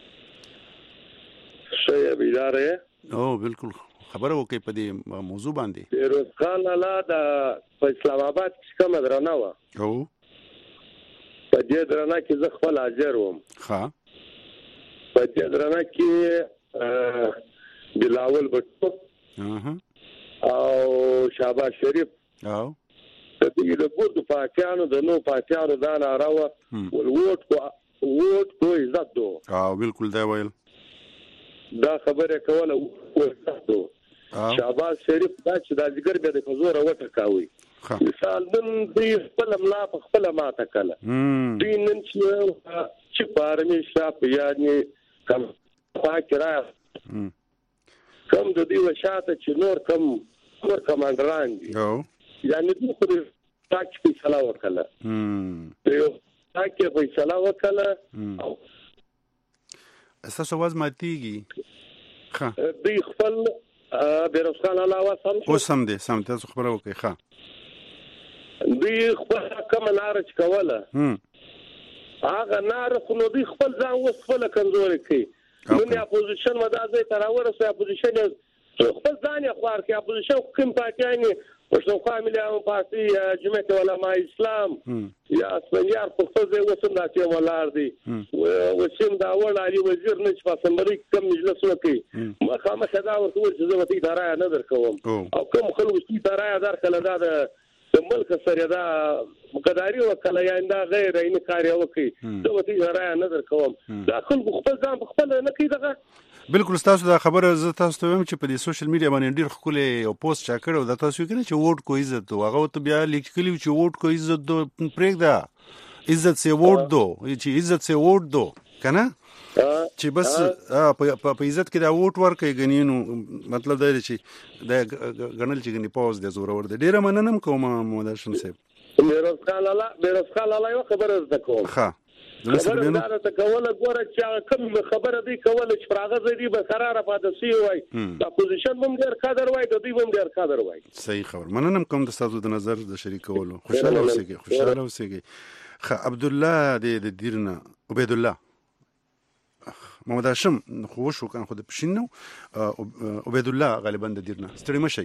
[SPEAKER 2] شې بیداره
[SPEAKER 1] او بالکل خبره وکي په دې موضوع باندې
[SPEAKER 2] بیروستان الله د اسلام آباد کوم درنه و
[SPEAKER 1] او
[SPEAKER 2] په دې درنه کې زه خپل اجر وم
[SPEAKER 1] ها
[SPEAKER 2] په دې درنه کې بلاول بټو
[SPEAKER 1] اها
[SPEAKER 2] او شهباز شریف
[SPEAKER 1] او
[SPEAKER 2] د دې د ګورد پاکانو د نو پاکانو دا ناراوه ولوټ کو ووټ کو عزت دو
[SPEAKER 1] او بالکل دا ویل
[SPEAKER 2] دا خبره کوله عزت دو شهباز شریف دا چې د ذکر به د فزور وټه کاوي مثال نن دې خپل ملا په خپل ماته کله دې نن چې چې پارمي شاپ یعنی کم پاکرا کم د دې وشاته چې نور کم نور کمانډران دي
[SPEAKER 1] او
[SPEAKER 2] یعنی دوی خو تاک فیصله وکړه هم یو تاک فیصله وکړه او
[SPEAKER 1] اساس واز ماتيږي ها
[SPEAKER 2] دوی خپل بیروسخان علاوه سم
[SPEAKER 1] او سم دي سم تاسو خبره وکي ها
[SPEAKER 2] دوی خپل کوم نارچ کوله هم هغه نار خو دوی خپل ځان وسفله کمزوري کوي نو اپوزیشن مدازه تراوره سو اپوزیشن خپل ځان یې خوار کې اپوزیشن کوم پاتیانی پښتونخوا ملي پارتي جمعیت علماء اسلام یا اسمنیار په خپل ځای وسنداتي ولار دي وسیم دا وړ علي وزیر نه چې په اسمبلی کم مجلس وکي مخامخ دا ورته چې زه وتی اداره نه درکوم او کوم خلک چې اداره درکله دا د ملک سره دا مقداري وکړه یا دا غیر عین کار وکي زه وتی اداره نه درکوم دا خلک خپل ځان خپل نه کوي دغه
[SPEAKER 1] بالکل تاسو دا خبره زه تاسو ته وایم چې په دې سوشل میډیا باندې ډیر خولې او پوسټ چا کړو دا تاسو کړئ چې ووټ کو عزت دو هغه ته بیا لیکلی چې ووټ کو عزت دو پرېږده عزت سه ووټ دو چې عزت سه ووټ دو کنه چې بس په عزت کې دا ووټ ورکړي غنینو مطلب دا دی چې دا غنل چې غنی پاوز د زوره ور دي ډیر مننم کوم محمد هاشم صاحب
[SPEAKER 2] بیروسخان الله بیروسخان الله یو خبره زده کوم
[SPEAKER 1] ها
[SPEAKER 2] خبره دا ته کوله ګوره چې کوم خبره دی کوله چې راغه زدي به قرار پاتې سی وای د اپوزیشن هم ډیر قدر وای د دوی هم ډیر قدر وای
[SPEAKER 1] صحیح خبر مننم کوم د تاسو د نظر د شریکولو خوشاله اوسئ خوشاله اوسئ خ عبد الله د دیرنا عبید الله محمد هاشم خو شو کان خو د پښینو عبید الله غالبا د دیرنا ستړي مشي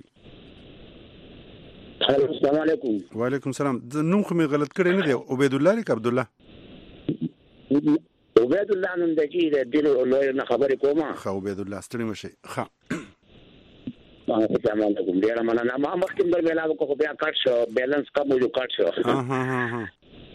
[SPEAKER 12] السلام علیکم
[SPEAKER 1] وعلیکم السلام نوم خو مې غلط کړی نه دی عبید الله لیک عبد الله
[SPEAKER 12] عبید الله نن د چې د دې لوی نه خبرې کومه
[SPEAKER 1] خو عبید الله ستړي مشي ها
[SPEAKER 12] السلام علیکم ډیر مننه ما مخکې بل ویلا کو بیا کټ شو بیلانس کم یو کټ شو
[SPEAKER 1] ها ها ها ها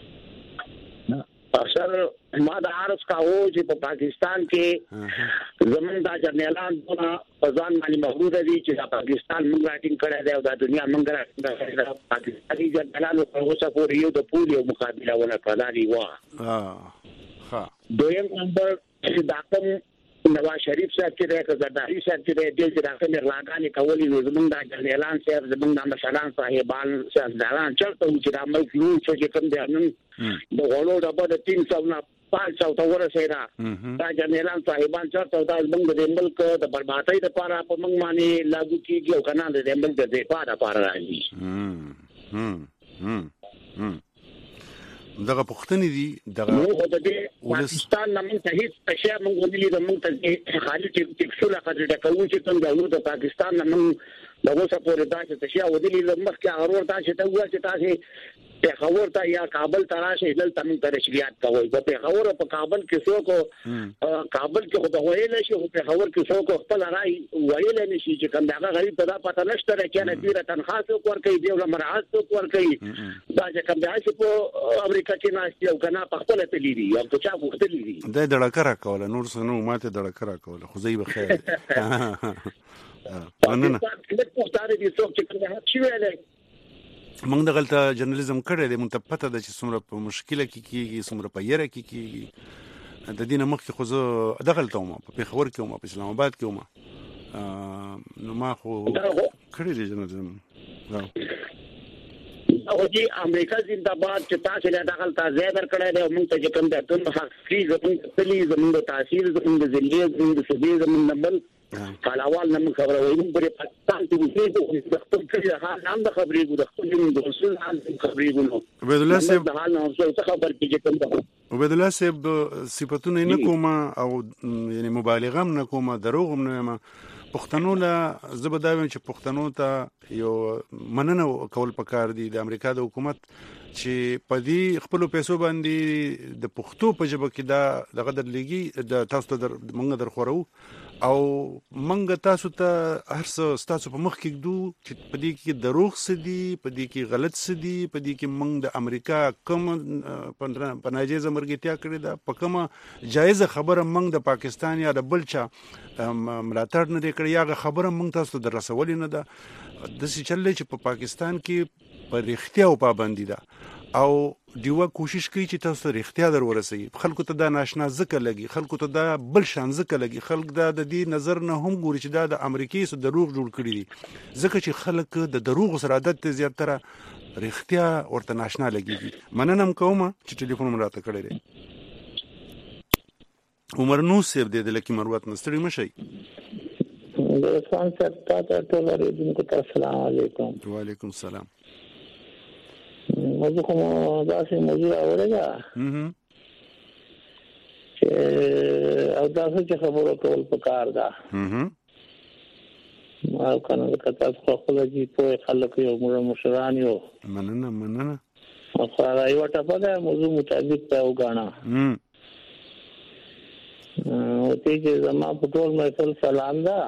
[SPEAKER 12] اکثر ما د عرض کاوه چې په پاکستان کې زمون دا جنرالان په ځان باندې محدود دي چې د پاکستان موږ راټینګ کړی دی او د دنیا موږ راټینګ کړی دی پاکستاني جنرالانو په اوسه پورې یو د پولیو مقابله ونه کړی و
[SPEAKER 1] ها ها
[SPEAKER 12] دویم نمبر دا کوم نواز شریف صاحب چې د زرداری صاحب چې د دې راځي راغانې کولې نو زمونږ د جنرالان صاحب زمونږ د مشران صاحبان صاحبان چرته چې د ملک نو چې کوم دی نن د غوړو د بده تین سو نه پانچ سو ته ورسېدا دا جنرالان صاحبان چرته د زمونږ د ملک د بربادۍ لپاره په موږ باندې لاګو کیږي او کنه د ملک د دفاع لپاره راځي
[SPEAKER 1] هم هم هم دغه پښتنې دي دغه
[SPEAKER 12] نو د پاکستان نن ته هیڅ اشیاء موږ ولې د موږ ته خالي ټیکسونه کړل دا کوم چې څنګه نو د پاکستان نن دغه سپورې دا چې اشیاء ولې مخکې هغه ورته چې ته وایې چې تاسو په خبر ته یا کابل ته راشي دلته موږ ته رشویات کوي په خبر په کابل کې څوک کابل کې خو د ویل شي په خبر کې څوک خپل راي ویل نه شي چې کوم دغه غریب ته دا پته نشته چې نه ډیره تنخواه څوک ورکوي دی ولا مرعات څوک ورکوي دا چې کوم دی چې په امریکا کې ناشته او کنه په خپل تللی دي او څه وختلی دي
[SPEAKER 1] دا دړه کرا کوله نور سنو ماته دړه کرا کوله خو زی بخیر
[SPEAKER 12] نه نه په تاره دي څوک چې کوم هڅه ویلې
[SPEAKER 1] موږ د غلطه جرنالیزم کړی دی مونږ ته پته ده چې څومره په مشکله کې کیږي څومره په یره کې کیږي د دې نه مخکې خو زه دغلته وم په پېښور کې وم په اسلام آباد کې وم نو ما خو کړی دی جنازه
[SPEAKER 12] او چې امریکا زنده‌باد چې تاسو له دغلته ځای درکړی دی موږ ته چې کوم د تون حقي زموږ تلي زموږ د تاثیر زموږ د ذلیل زموږ د سبي زموږ نمبل کالاوال نن خبره وایي موږ په پاکستان کې وځي د خپل کړي حال نام د خبرې ګو د خپل د رسول حال خبرې ګو
[SPEAKER 1] عبد الله صاحب
[SPEAKER 12] د حال نو څه خبر کې کوم ده
[SPEAKER 1] عبد الله صاحب صفاتونه نه کومه او یعنی مبالغه نه کومه دروغ نه ما پښتنو له زبداویم چې پښتنو ته یو مننه کول پکار دي د امریکا د حکومت چې په دې خپل پیسو باندې د پښتو په ژبه کې دا دغه درلېږي د تاسو ته منګه در خورو او منګه تاسو ته هر څه تاسو په مخ کې دو چې په دې کې دروغ سدي په دې کې غلط سدي په دې کې منګ د امریکا کوم په ناجیزه مرګتیا کړی دا په کومه جایزه خبره منګ د پاکستان یا د بلچا ملاتړ نه کړی یا خبره منګ تاسو ته رسولې نه ده د څه چلې چې په پاکستان کې په رښتیا او پابندي ده او دیوه کوشش کوي چې تاسو ته رښتیا در ورسي خلکو ته دا ناشنا ذکر لګي خلکو ته دا بل شان ذکر لګي خلک دا د دې نظر نه هم ګوري چې دا د امریکای سره دروغ جوړ کړی دي ځکه چې خلک د دروغ سره عادت ته زیاتره رښتیا ورته ناشنا لګي مننه کوم چې ټلیفون مراته کړی دی عمر نو سیب دې د لکی مروت نستړي مشي
[SPEAKER 13] د ځان سره تاسو ټول لرونکو ته السلام علیکم
[SPEAKER 1] وعلیکم السلام
[SPEAKER 13] موږ کوم داسې موضوع اورېدا چې او تاسو چې خبرو کول پکار ده ما کنه کتاب خو خپل دي په خلک یو موږ مشران یو
[SPEAKER 1] مننه مننه
[SPEAKER 13] او خدای وټه په دا موضوع مطابق ته وګاڼه او ته چې زما په ټول محفل سلام ده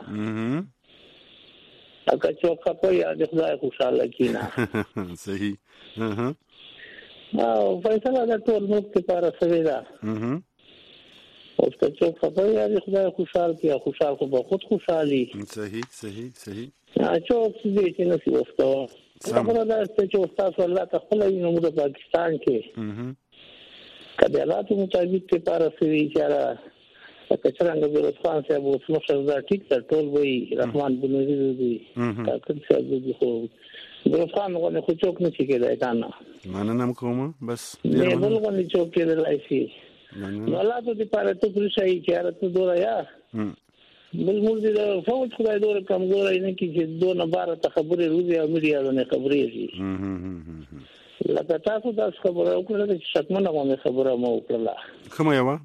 [SPEAKER 13] اګه چوکا په یاد خدای خوشاله کینا
[SPEAKER 1] صحیح ها
[SPEAKER 13] او فیصله دا ټول موږ ته پاره سوي ده او ته چوکا په یاد خدای خوشاله کیا خوشاله خو به خود خوشالي
[SPEAKER 1] صحیح صحیح صحیح
[SPEAKER 13] چوک دې چې نسی وسته خبره ده چې استاد الله تعالی نو د پاکستان کې کله حالات مطابق ته پاره سوي چې کچرانګ بیروز خان صاحب اوس مشر دا ټیک تر ټول وی رحمان بنوزي دی کاکړ صاحب دی خو بیروز خان غو نه خو چوک نه شي کېدای تا نه
[SPEAKER 1] مننه کوم بس
[SPEAKER 13] نه بل غو نه چوک کېدای شي ولا ته دې پاره ته پرشای چې ارته دورا یا بل موږ دې فوج خدای دور کمزوري نه کی چې دوه نه بار ته خبرې روزي او میډیا نه خبرې شي لکه تاسو دا خبره وکړه چې شکمنه غو خبره مو وکړه
[SPEAKER 1] کومه یو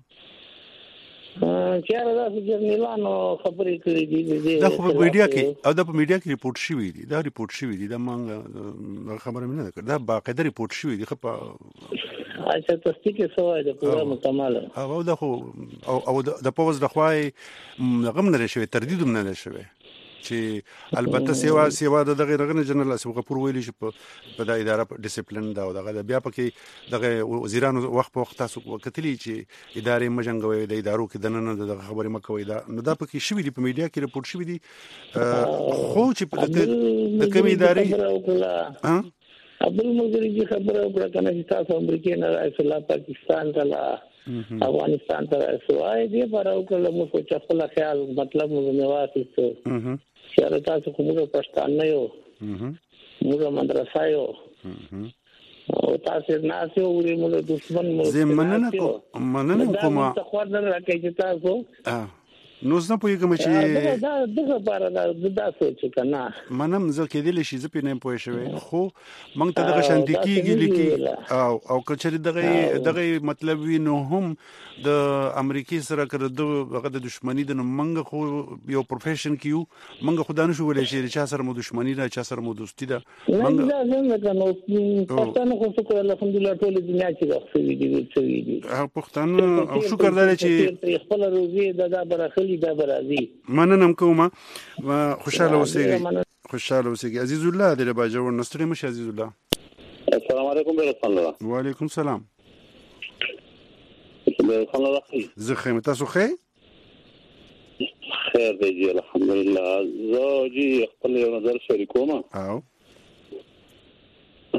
[SPEAKER 13] چیرې دا چې نیلانو خبرې کړې دي
[SPEAKER 1] دا خو په میډیا کې او دا په میډیا کې ریپورت شوی دی دا ریپورت شوی دی دا مونږ خبره مې نه کړ دا باقاعده ریپورت شوی دی خو په
[SPEAKER 13] اچھا تصدیق سوای د پورا مکمل
[SPEAKER 1] او دا خو او او د پوز د خوای غم نه شوی تردید هم نه شوی چې البته سیوا سیوا د دغه رغنه جنرال اسو غفور ویلی چې په د اداره ډیسپلین دا او دغه بیا پکې دغه وزیرانو وخت په وخت تاسو کتلی چې ادارې مجنګوي د ادارو کې دننه د خبرې مکوي دا نو دا پکې شوی دی په میډیا کې رپورت شوی دی خو چې د کومې ادارې ها
[SPEAKER 13] عبد المجید جی خبره وکړه کنه چې تاسو امریکای نه راځي پاکستان ته لا افغانستان ته راځي دی پر او کله مو څه خپل خیال مطلب مو نه واسطه چې تاسو کومه پښتون نه یو موږ مدرسه یو او تاسو نه سه ورې موږ دښمن مو
[SPEAKER 1] زمنه کو مننه کومه
[SPEAKER 13] خو نه راکې چې تاسو
[SPEAKER 1] نو زه په یوه چې
[SPEAKER 13] دا دغه بار دا د سوچ کنه
[SPEAKER 1] منم زه کېدل شي زه پینې پوه شوی خو مونږ ته دغه شانتي کېږي لیکي او او کچري دغه دغه مطلب وی نو هم د امریکای سره کړه دغه د دښمنی د مونږ خو یو پروفیشن کیو مونږ خدای نشو ولې چې چا سره مو دښمنی ده چا سره مو دوستی ده
[SPEAKER 13] مونږ دا څنګه کنو پښتون خو څه کول الحمدلله ټول دنیا کې راځي دي څه دي
[SPEAKER 1] پښتون او شکر دار چې
[SPEAKER 13] خپل روزي د برخه دا برازي
[SPEAKER 1] مننه کومه خوشاله اوسئ خوشاله اوسئ عزیز الله دې با جوړ نستړي مشه عزیز الله
[SPEAKER 14] السلام علیکم ورحمت الله
[SPEAKER 1] وعلیکم السلام
[SPEAKER 14] ورحمت الله
[SPEAKER 1] زه خیر تاسو خیر
[SPEAKER 14] خیر دی الحمدلله زه جی خپل یو نظر شریکوم
[SPEAKER 1] او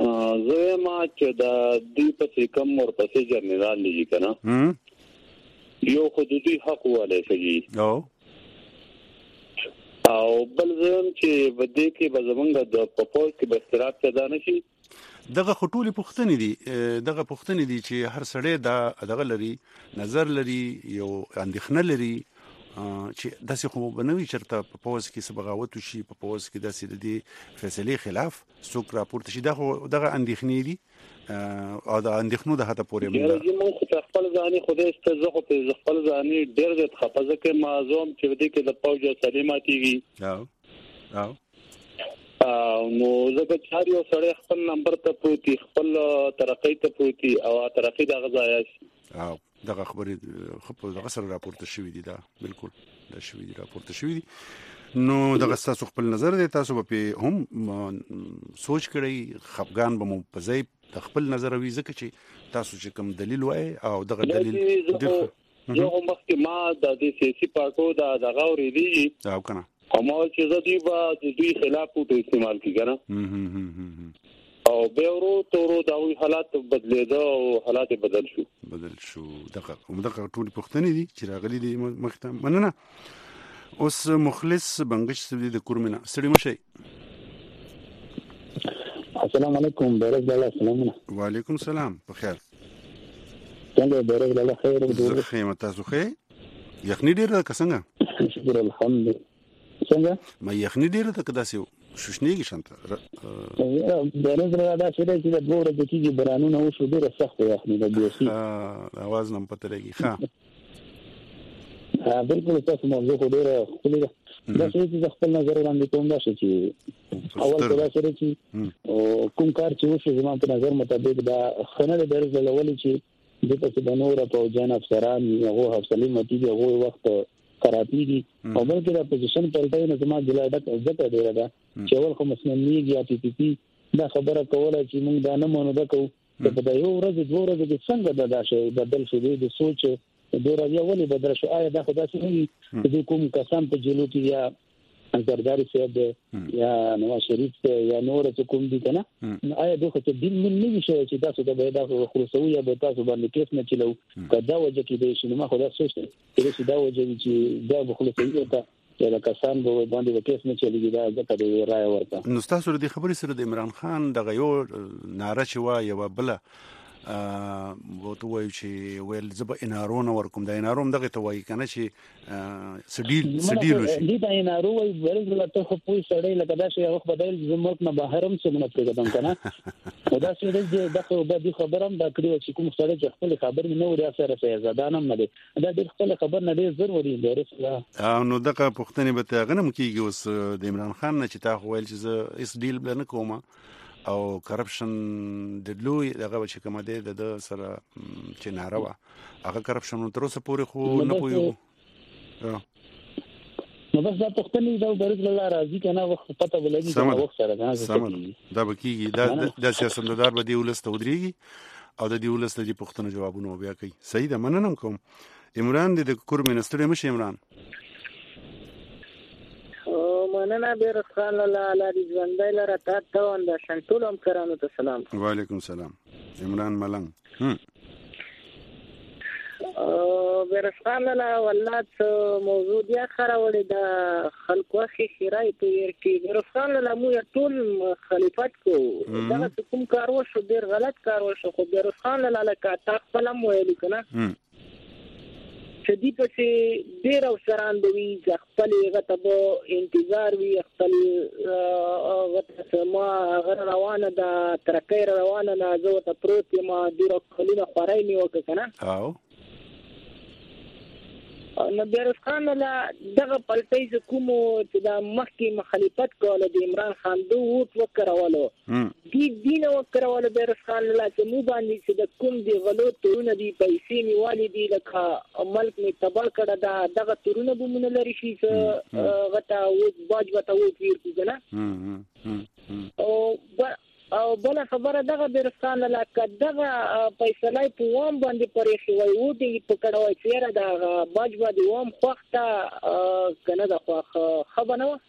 [SPEAKER 14] زه ما چې دا دې په کوم ورپسې جنرال لګی کنه یو حدودي حق والے شي
[SPEAKER 1] او
[SPEAKER 14] او بل زم چې بده کې به زمونږ د پپوز کې به استراحت پیدا نشي.
[SPEAKER 1] دغه خټولې پښتنې دي دغه پښتنې دي چې هر سړی دا دغه لري نظر لري یو اندېښنه لري چې داسې خو بنوي چرته په پوز کې سبغاوت شي په پوز کې داسې د دې فیصله خلاف څوک راپورته شي دغه دغه اندېښنې دي او د اندېښنو د هته پورې
[SPEAKER 14] موږ موږ خپل ځاني خدای ستاسو خو په خپل ځاني ډېر د خپزه کې معزوم چې دې کې د پوج سلامتيږي
[SPEAKER 1] او او
[SPEAKER 14] نو زه چې هر یو سړی خپل نمبر ته پروتي خپل ترقې ته پروتي او ترقې د غزایا
[SPEAKER 1] او دغه خبرې خپل دغه سره راپورته شوې دي دا بالکل دا شوې دي راپورته شوې دي نو دغه تاسو خپل نظر دی تاسو په هم سوچ کړئ خفغان به مو په ځای خپل نظر وي ځکه چې تاسو چې کوم دلیل وای او دغه دلیل
[SPEAKER 14] یو مخکې ما د دې سیاسي پارټو د دغه ورېدي
[SPEAKER 1] او کنه
[SPEAKER 14] کومه چې زدي با د دوی خلاف په استعمال کیږي او به ورو تورو دا حالات بدلیدو او حالات بدل شو
[SPEAKER 1] بدل شو دغه دغه ټول پښتنې دي چې راغلي دي مخته مننه. اوس مخلص بنگش سړي د کورمنه سړي مشه.
[SPEAKER 15] السلام علیکم بیرغ الله سلام.
[SPEAKER 1] وعلیکم السلام بخیر.
[SPEAKER 15] څنګه بیرغ الله خیر
[SPEAKER 1] زه خیمه تاسو خیر یخنی ډیره که څنګه؟
[SPEAKER 15] شکر الحمدلله. څنګه
[SPEAKER 1] ما یخنی ډیره ده که داسې شوشنیږي شانته
[SPEAKER 15] بیرغ الله دا چې د دوه ورځې کې برانونه وشو ډیره سخت یخنی ده بیسي
[SPEAKER 1] اواز نم پته لګي ها
[SPEAKER 15] بالکل تاسو موضوع خو ډیره خپل دا چې خپل نظر وړاندې کوم دا چې اول دا سره چې کوم کار چې وشو زما په نظر مطابق دا خنه د درز لولې چې د تاسو د نور په جان افسران هغه حوصله متي هغه وخت خرابې دي او بلکې د اپوزیشن پرټای نه زما د لاډک عزت ډیره ده چې اول خو مسلمانۍ یا پی پی پی دا خبره کوله چې موږ دا نه مونږ دا کوو چې په یو ورځ دوه ورځې کې څنګه دا شي بدل شي د سوچ دوره یو ولې بدل شو آیا دا خدای سي چې کوم کسان په جلو کې یا زرداری صاحب یا نواز شریف یا نور څه کوم دي کنه آیا دوی ته دین من نه شي چې تاسو د پیدا خلاصوي یا به تاسو باندې کیس نه چلو کدا وجه کې د شنو ما خدای سوچته چې دا وجه چې دا خلاصوي ته چې کسان به باندې کیس نه چلیږي دا ځکه د رائے ورته.
[SPEAKER 1] نو تاسو د خبرې سره د عمران خان دغه یو ناره چې وا یو بل وته وایي چې ویل زب انارون ورکوم دا اناروم دغه ته وایي کنه چې سډیل سډیل شي
[SPEAKER 15] دي دا انارو وایي ورته ته خو پوي سړی لکه دا شی هغه بدل زموږ نه بهرم څه نه پرېږدم کنه دا څه دې دغه د خبرم دا کړو چې کوم سړی چې خپل خبر نه وری سره سزادانم نه دی دا د خپل خبر نه ډیر ضروري دی رسلا
[SPEAKER 1] نو دغه پښتنې به ته غنم کیږي اوس د عمران خان نه چې تا ویل چې اس ډیل بل نه کومه او کرپشن د لوی دغه چې کوم دی د سره چې ناروا هغه کرپشن تر اوسه پورې خو نه پویو
[SPEAKER 15] نو بس دا پښتنې دا برز الله راضي کنه وخت پته ولګي دا وخت سره دا
[SPEAKER 1] بکیږي دا د سیاستمدار به دی ولست ودرېږي او د دی ولست د پښتنو جوابونه بیا کوي. صحیح ده مننم کوم. عمران د کور منستر مشه عمران
[SPEAKER 16] مننه بیرغ خان لاله علی ژوندۍ لره تاسو اند شنټول هم کرانو ته سلام.
[SPEAKER 1] وعلیکم السلام. عمران ملنګ هم
[SPEAKER 16] بیرغ خان لاله ولات موضوع دی خراوړي د خلکو خې خیرای په ور کې بیرغ خان لاله مو ټول خلیفات کو دا کوم کار وشو ډیر غلط کار وشو خو بیرغ خان لاله کا تا خپل مو ویل کنه چې دی په چې ډیر اوسران دی خپل غته به انتظار وي خپل غته ما غره روانه د ترکې روانه نه زه ته پروت ما ډیر خلینو خورای نیو کنه
[SPEAKER 1] او
[SPEAKER 16] نو بیرغ خان لا دغه پلټي کوم چې د مخکې مخالفت کوله د عمران خان دوه ووټ وکړولو دي دین وکړولو بیرغ خان لا چې مو باندې چې د کوم دی غلط تورونه دی پیسې نیولې دي لکه ملک می تبا کړه دا دغه تورونه به مونږ لري شي چې غته و باج وته و پیر کیږي او او بل خبره دغه بیرستان لکه دغه فیصله په وام باندې پرې شوی و دی په کډوي چیرې دا باج باندې وام خوخته کنه دا خو خبره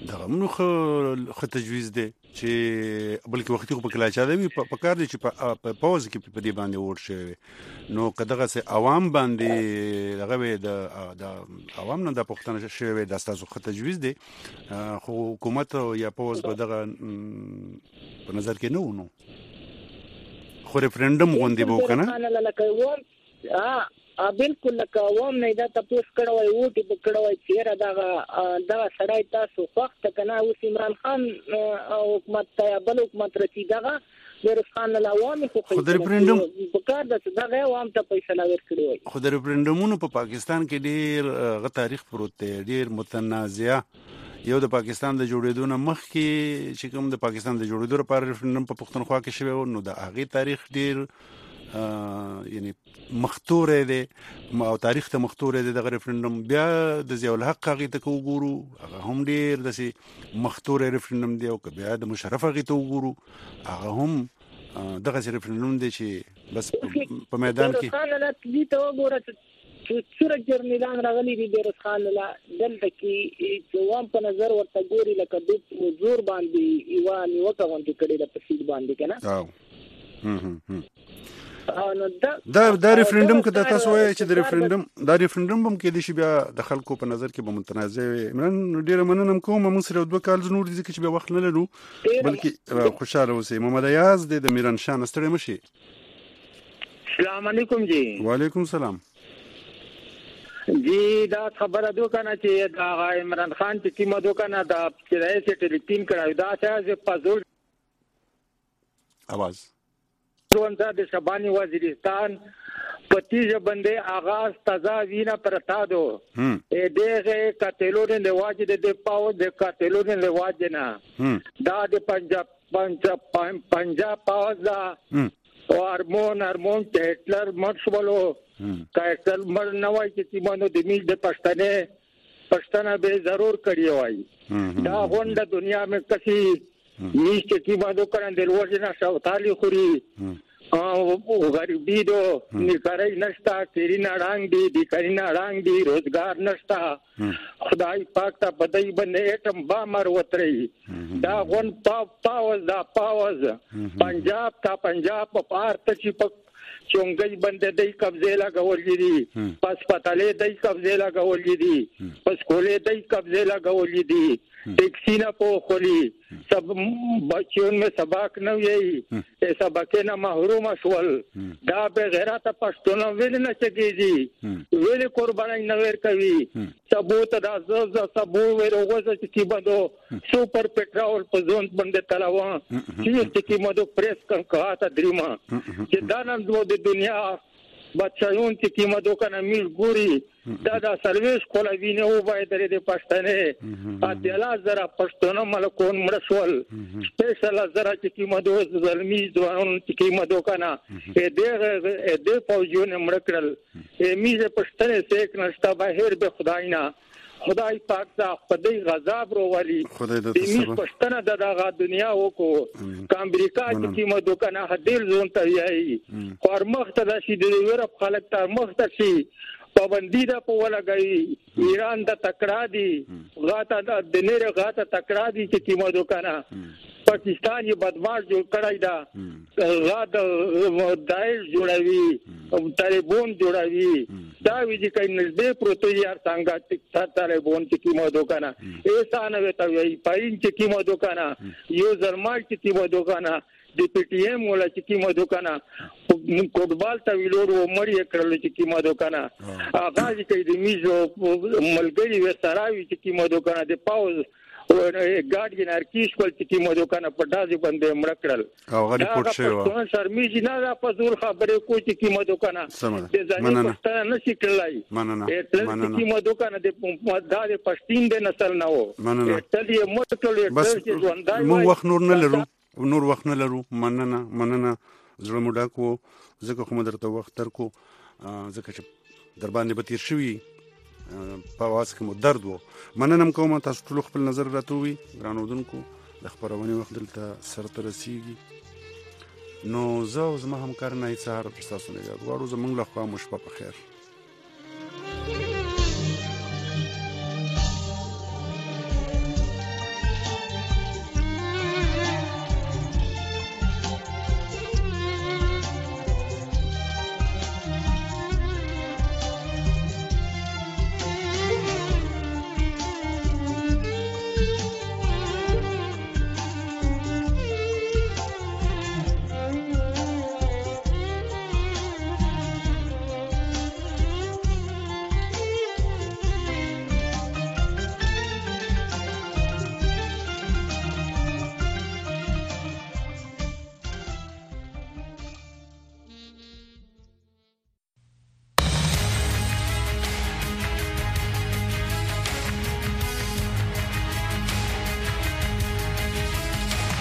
[SPEAKER 1] دغه نو خو تجویز دی چې بلکې وختي خو په کله چا دی په کار دی چې په پاوز کې په دې باندې ور شي نو کداغه سه عوام باندې دغه د د عوام نه د پښتنه شوی د تاسو خو تجویز دی خو حکومت یا پاوز به دغه په نظر کې نه ونو خو ریفرندم غونډه به وکنه
[SPEAKER 16] ها بالکل لکه عوام نه دا تاسو کړه وای وټي په کړه وای چیرې دا دا سړی تاسو وخت کنه اوس عمران خان حکومت ته بل حکومت رسیدغه د خان العوام خو
[SPEAKER 1] د ریفرندم
[SPEAKER 16] په کار د دغه عوام ته فیصله ورکړي وای
[SPEAKER 1] خو د ریفرندمونو په پاکستان کې ډیر غ تاریخ پروت دی ډیر متنازعه یو د پاکستان د جوړېدو نه مخکې چې کوم د پاکستان د جوړېدو لپاره ریفرندم په پښتونخوا کې شوی نو د هغه تاریخ ډیر یعنی مختور دی او تاریخ ته مختور دی د ریفرندم بیا د ضیاء الحق هغه ته وګورو هغه هم ډیر د سي مختور ریفرندم دی او بیا د مشرف هغه ته وګورو هغه هم دغه ریفرندم دی چې بس په میدان کې
[SPEAKER 16] خان له دې ته وګوره چې څوره جرنیلان راغلي دي د رسخان له دلته کې جوام په نظر ورته ګوري لکه د زور باندې ایوان نیوکه باندې کړي د پسید باندې کنه
[SPEAKER 1] او هم هم دا دا ریفرندم که د تاسو وایي چې د ریفرندم دا ریفرندم هم کې دي چې بیا د خلکو په نظر کې به متنازع وي نن ډیره مننه کوم موږ سره دوه کال نور دي چې بیا وخت نه لرو بلکې خوشاله اوسئ محمد ایاز د میران شاه ستړي مشي
[SPEAKER 17] السلام علیکم جی
[SPEAKER 1] وعلیکم السلام
[SPEAKER 17] جی دا خبره دو کنه چې دا عمران خان چې کیمه دو کنه دا چې رئیس ټلیټین کړه دا چې پزول
[SPEAKER 1] आवाज
[SPEAKER 17] روانزا د شبانی وزیرستان پتیج بندے آغاز تازہ وینا پرتا دو اے دغه کاتلون له واجد د پاو د کاتلون له واجنا دا د پنجاب پنجاب پنجاب پاو دا او هرمون هرمون هټلر مرشبلو کایټل مر نوای چې تیمانو د میل د پښتنه پښتنه به ضرور کړی وای دا غونډه دنیا میں کسی نیچ کی مادو کرن دل وجنا شاوتالی خوري او غریبی دو نکارای نشتا تیری ناړانګ دی دی کاری ناړانګ دی روزګار نشتا خدای پاک ته بدای باندې اټم با مر وتري دا غون پاو پاوز دا پاوز پنجاب تا پنجاب په پار ته چې په چونګي باندې دای قبضه لګولې دي پس پتالې دای قبضه لګولې دي پس کولې دای قبضه لګولې دي ټیکسینا په خولي سب بچیوں میں سبق نو یہی سبق نہ محروم شول دا به غیرت پښتون ویل نه چګیږي ویل قربانای نه ور کوي ثبوت دا ز ثبوت ورغوز چې بندو سپر پټرول په ځون باندې تلاوه چې چې مدو پریس کا تا دریما چې دا نن د دنیا بچایون چې قیمتو کنه میل ګوري دا د سرویس کولا وینه او باید د پښتنه اتلا زرا پښتون ملکون مرسول سپیشل زرا چې قیمتو زلمی ځوان چې قیمتو کنه دې دې فوجونه مړکړل میزه پښتنه سیک نشتا بهر به خدای نه خدای پاک ته خدای غضب وروالي دې پښتنه دغه دنیا وکړو ک امریکا چې قیمتو کنه هدیل زون ته یي خور مخته د شي د یورپ خلک ته مخته شي پابندی دا په ولګي ایران د تکړه دي غاټه د دنیر غاټه تکړه دي چې قیمتو کنه پاکستان یې بدمعاش جوړ کړی دا غاټه دایښ جوړوي طالبان جوړوي دا ویږي کای نږدې پروتو یار څنګه چې طالبان چې قیمتو کنه ایسان وته وي پاین چې قیمتو کنه یو زرمال چې قیمتو کنه د پی ټی ایم ولا چې قیمتو کنه کوټبال ته ویلور و مړی کړل چې قیمتو کنه اغاز کوي د میزو ملګری و سراوي چې قیمتو کنه د پاوز ګاډي نارکیش کول چې قیمتو کنه پټازي باندې مړ کړل
[SPEAKER 1] او غری پټ شوی
[SPEAKER 17] و شرمیږي نه دا فزول خبره کوي چې قیمتو کنه د ځاني پښتنه نشي کړلای مننه قیمتو کنه د مدار پښتین د نسل نه و ټل یې مړ کړل چې ژوندای
[SPEAKER 1] مو وخت نور نه لرو نور وخت نه لرو مننه مننه زړه مو ډاکو ځکه خو مدرته وخت ترکو ځکه چې در باندې به تیر شوي په واس کې مو درد وو مننه کوم تاسو ټول خپل نظر راتوي ګران اودونکو د خبرونه وخت دلته سرته رسیږي نو زه او زما همکار نه هیڅ هر تاسو نه یاد غواړو زمونږ له خوا مو شپه په خیر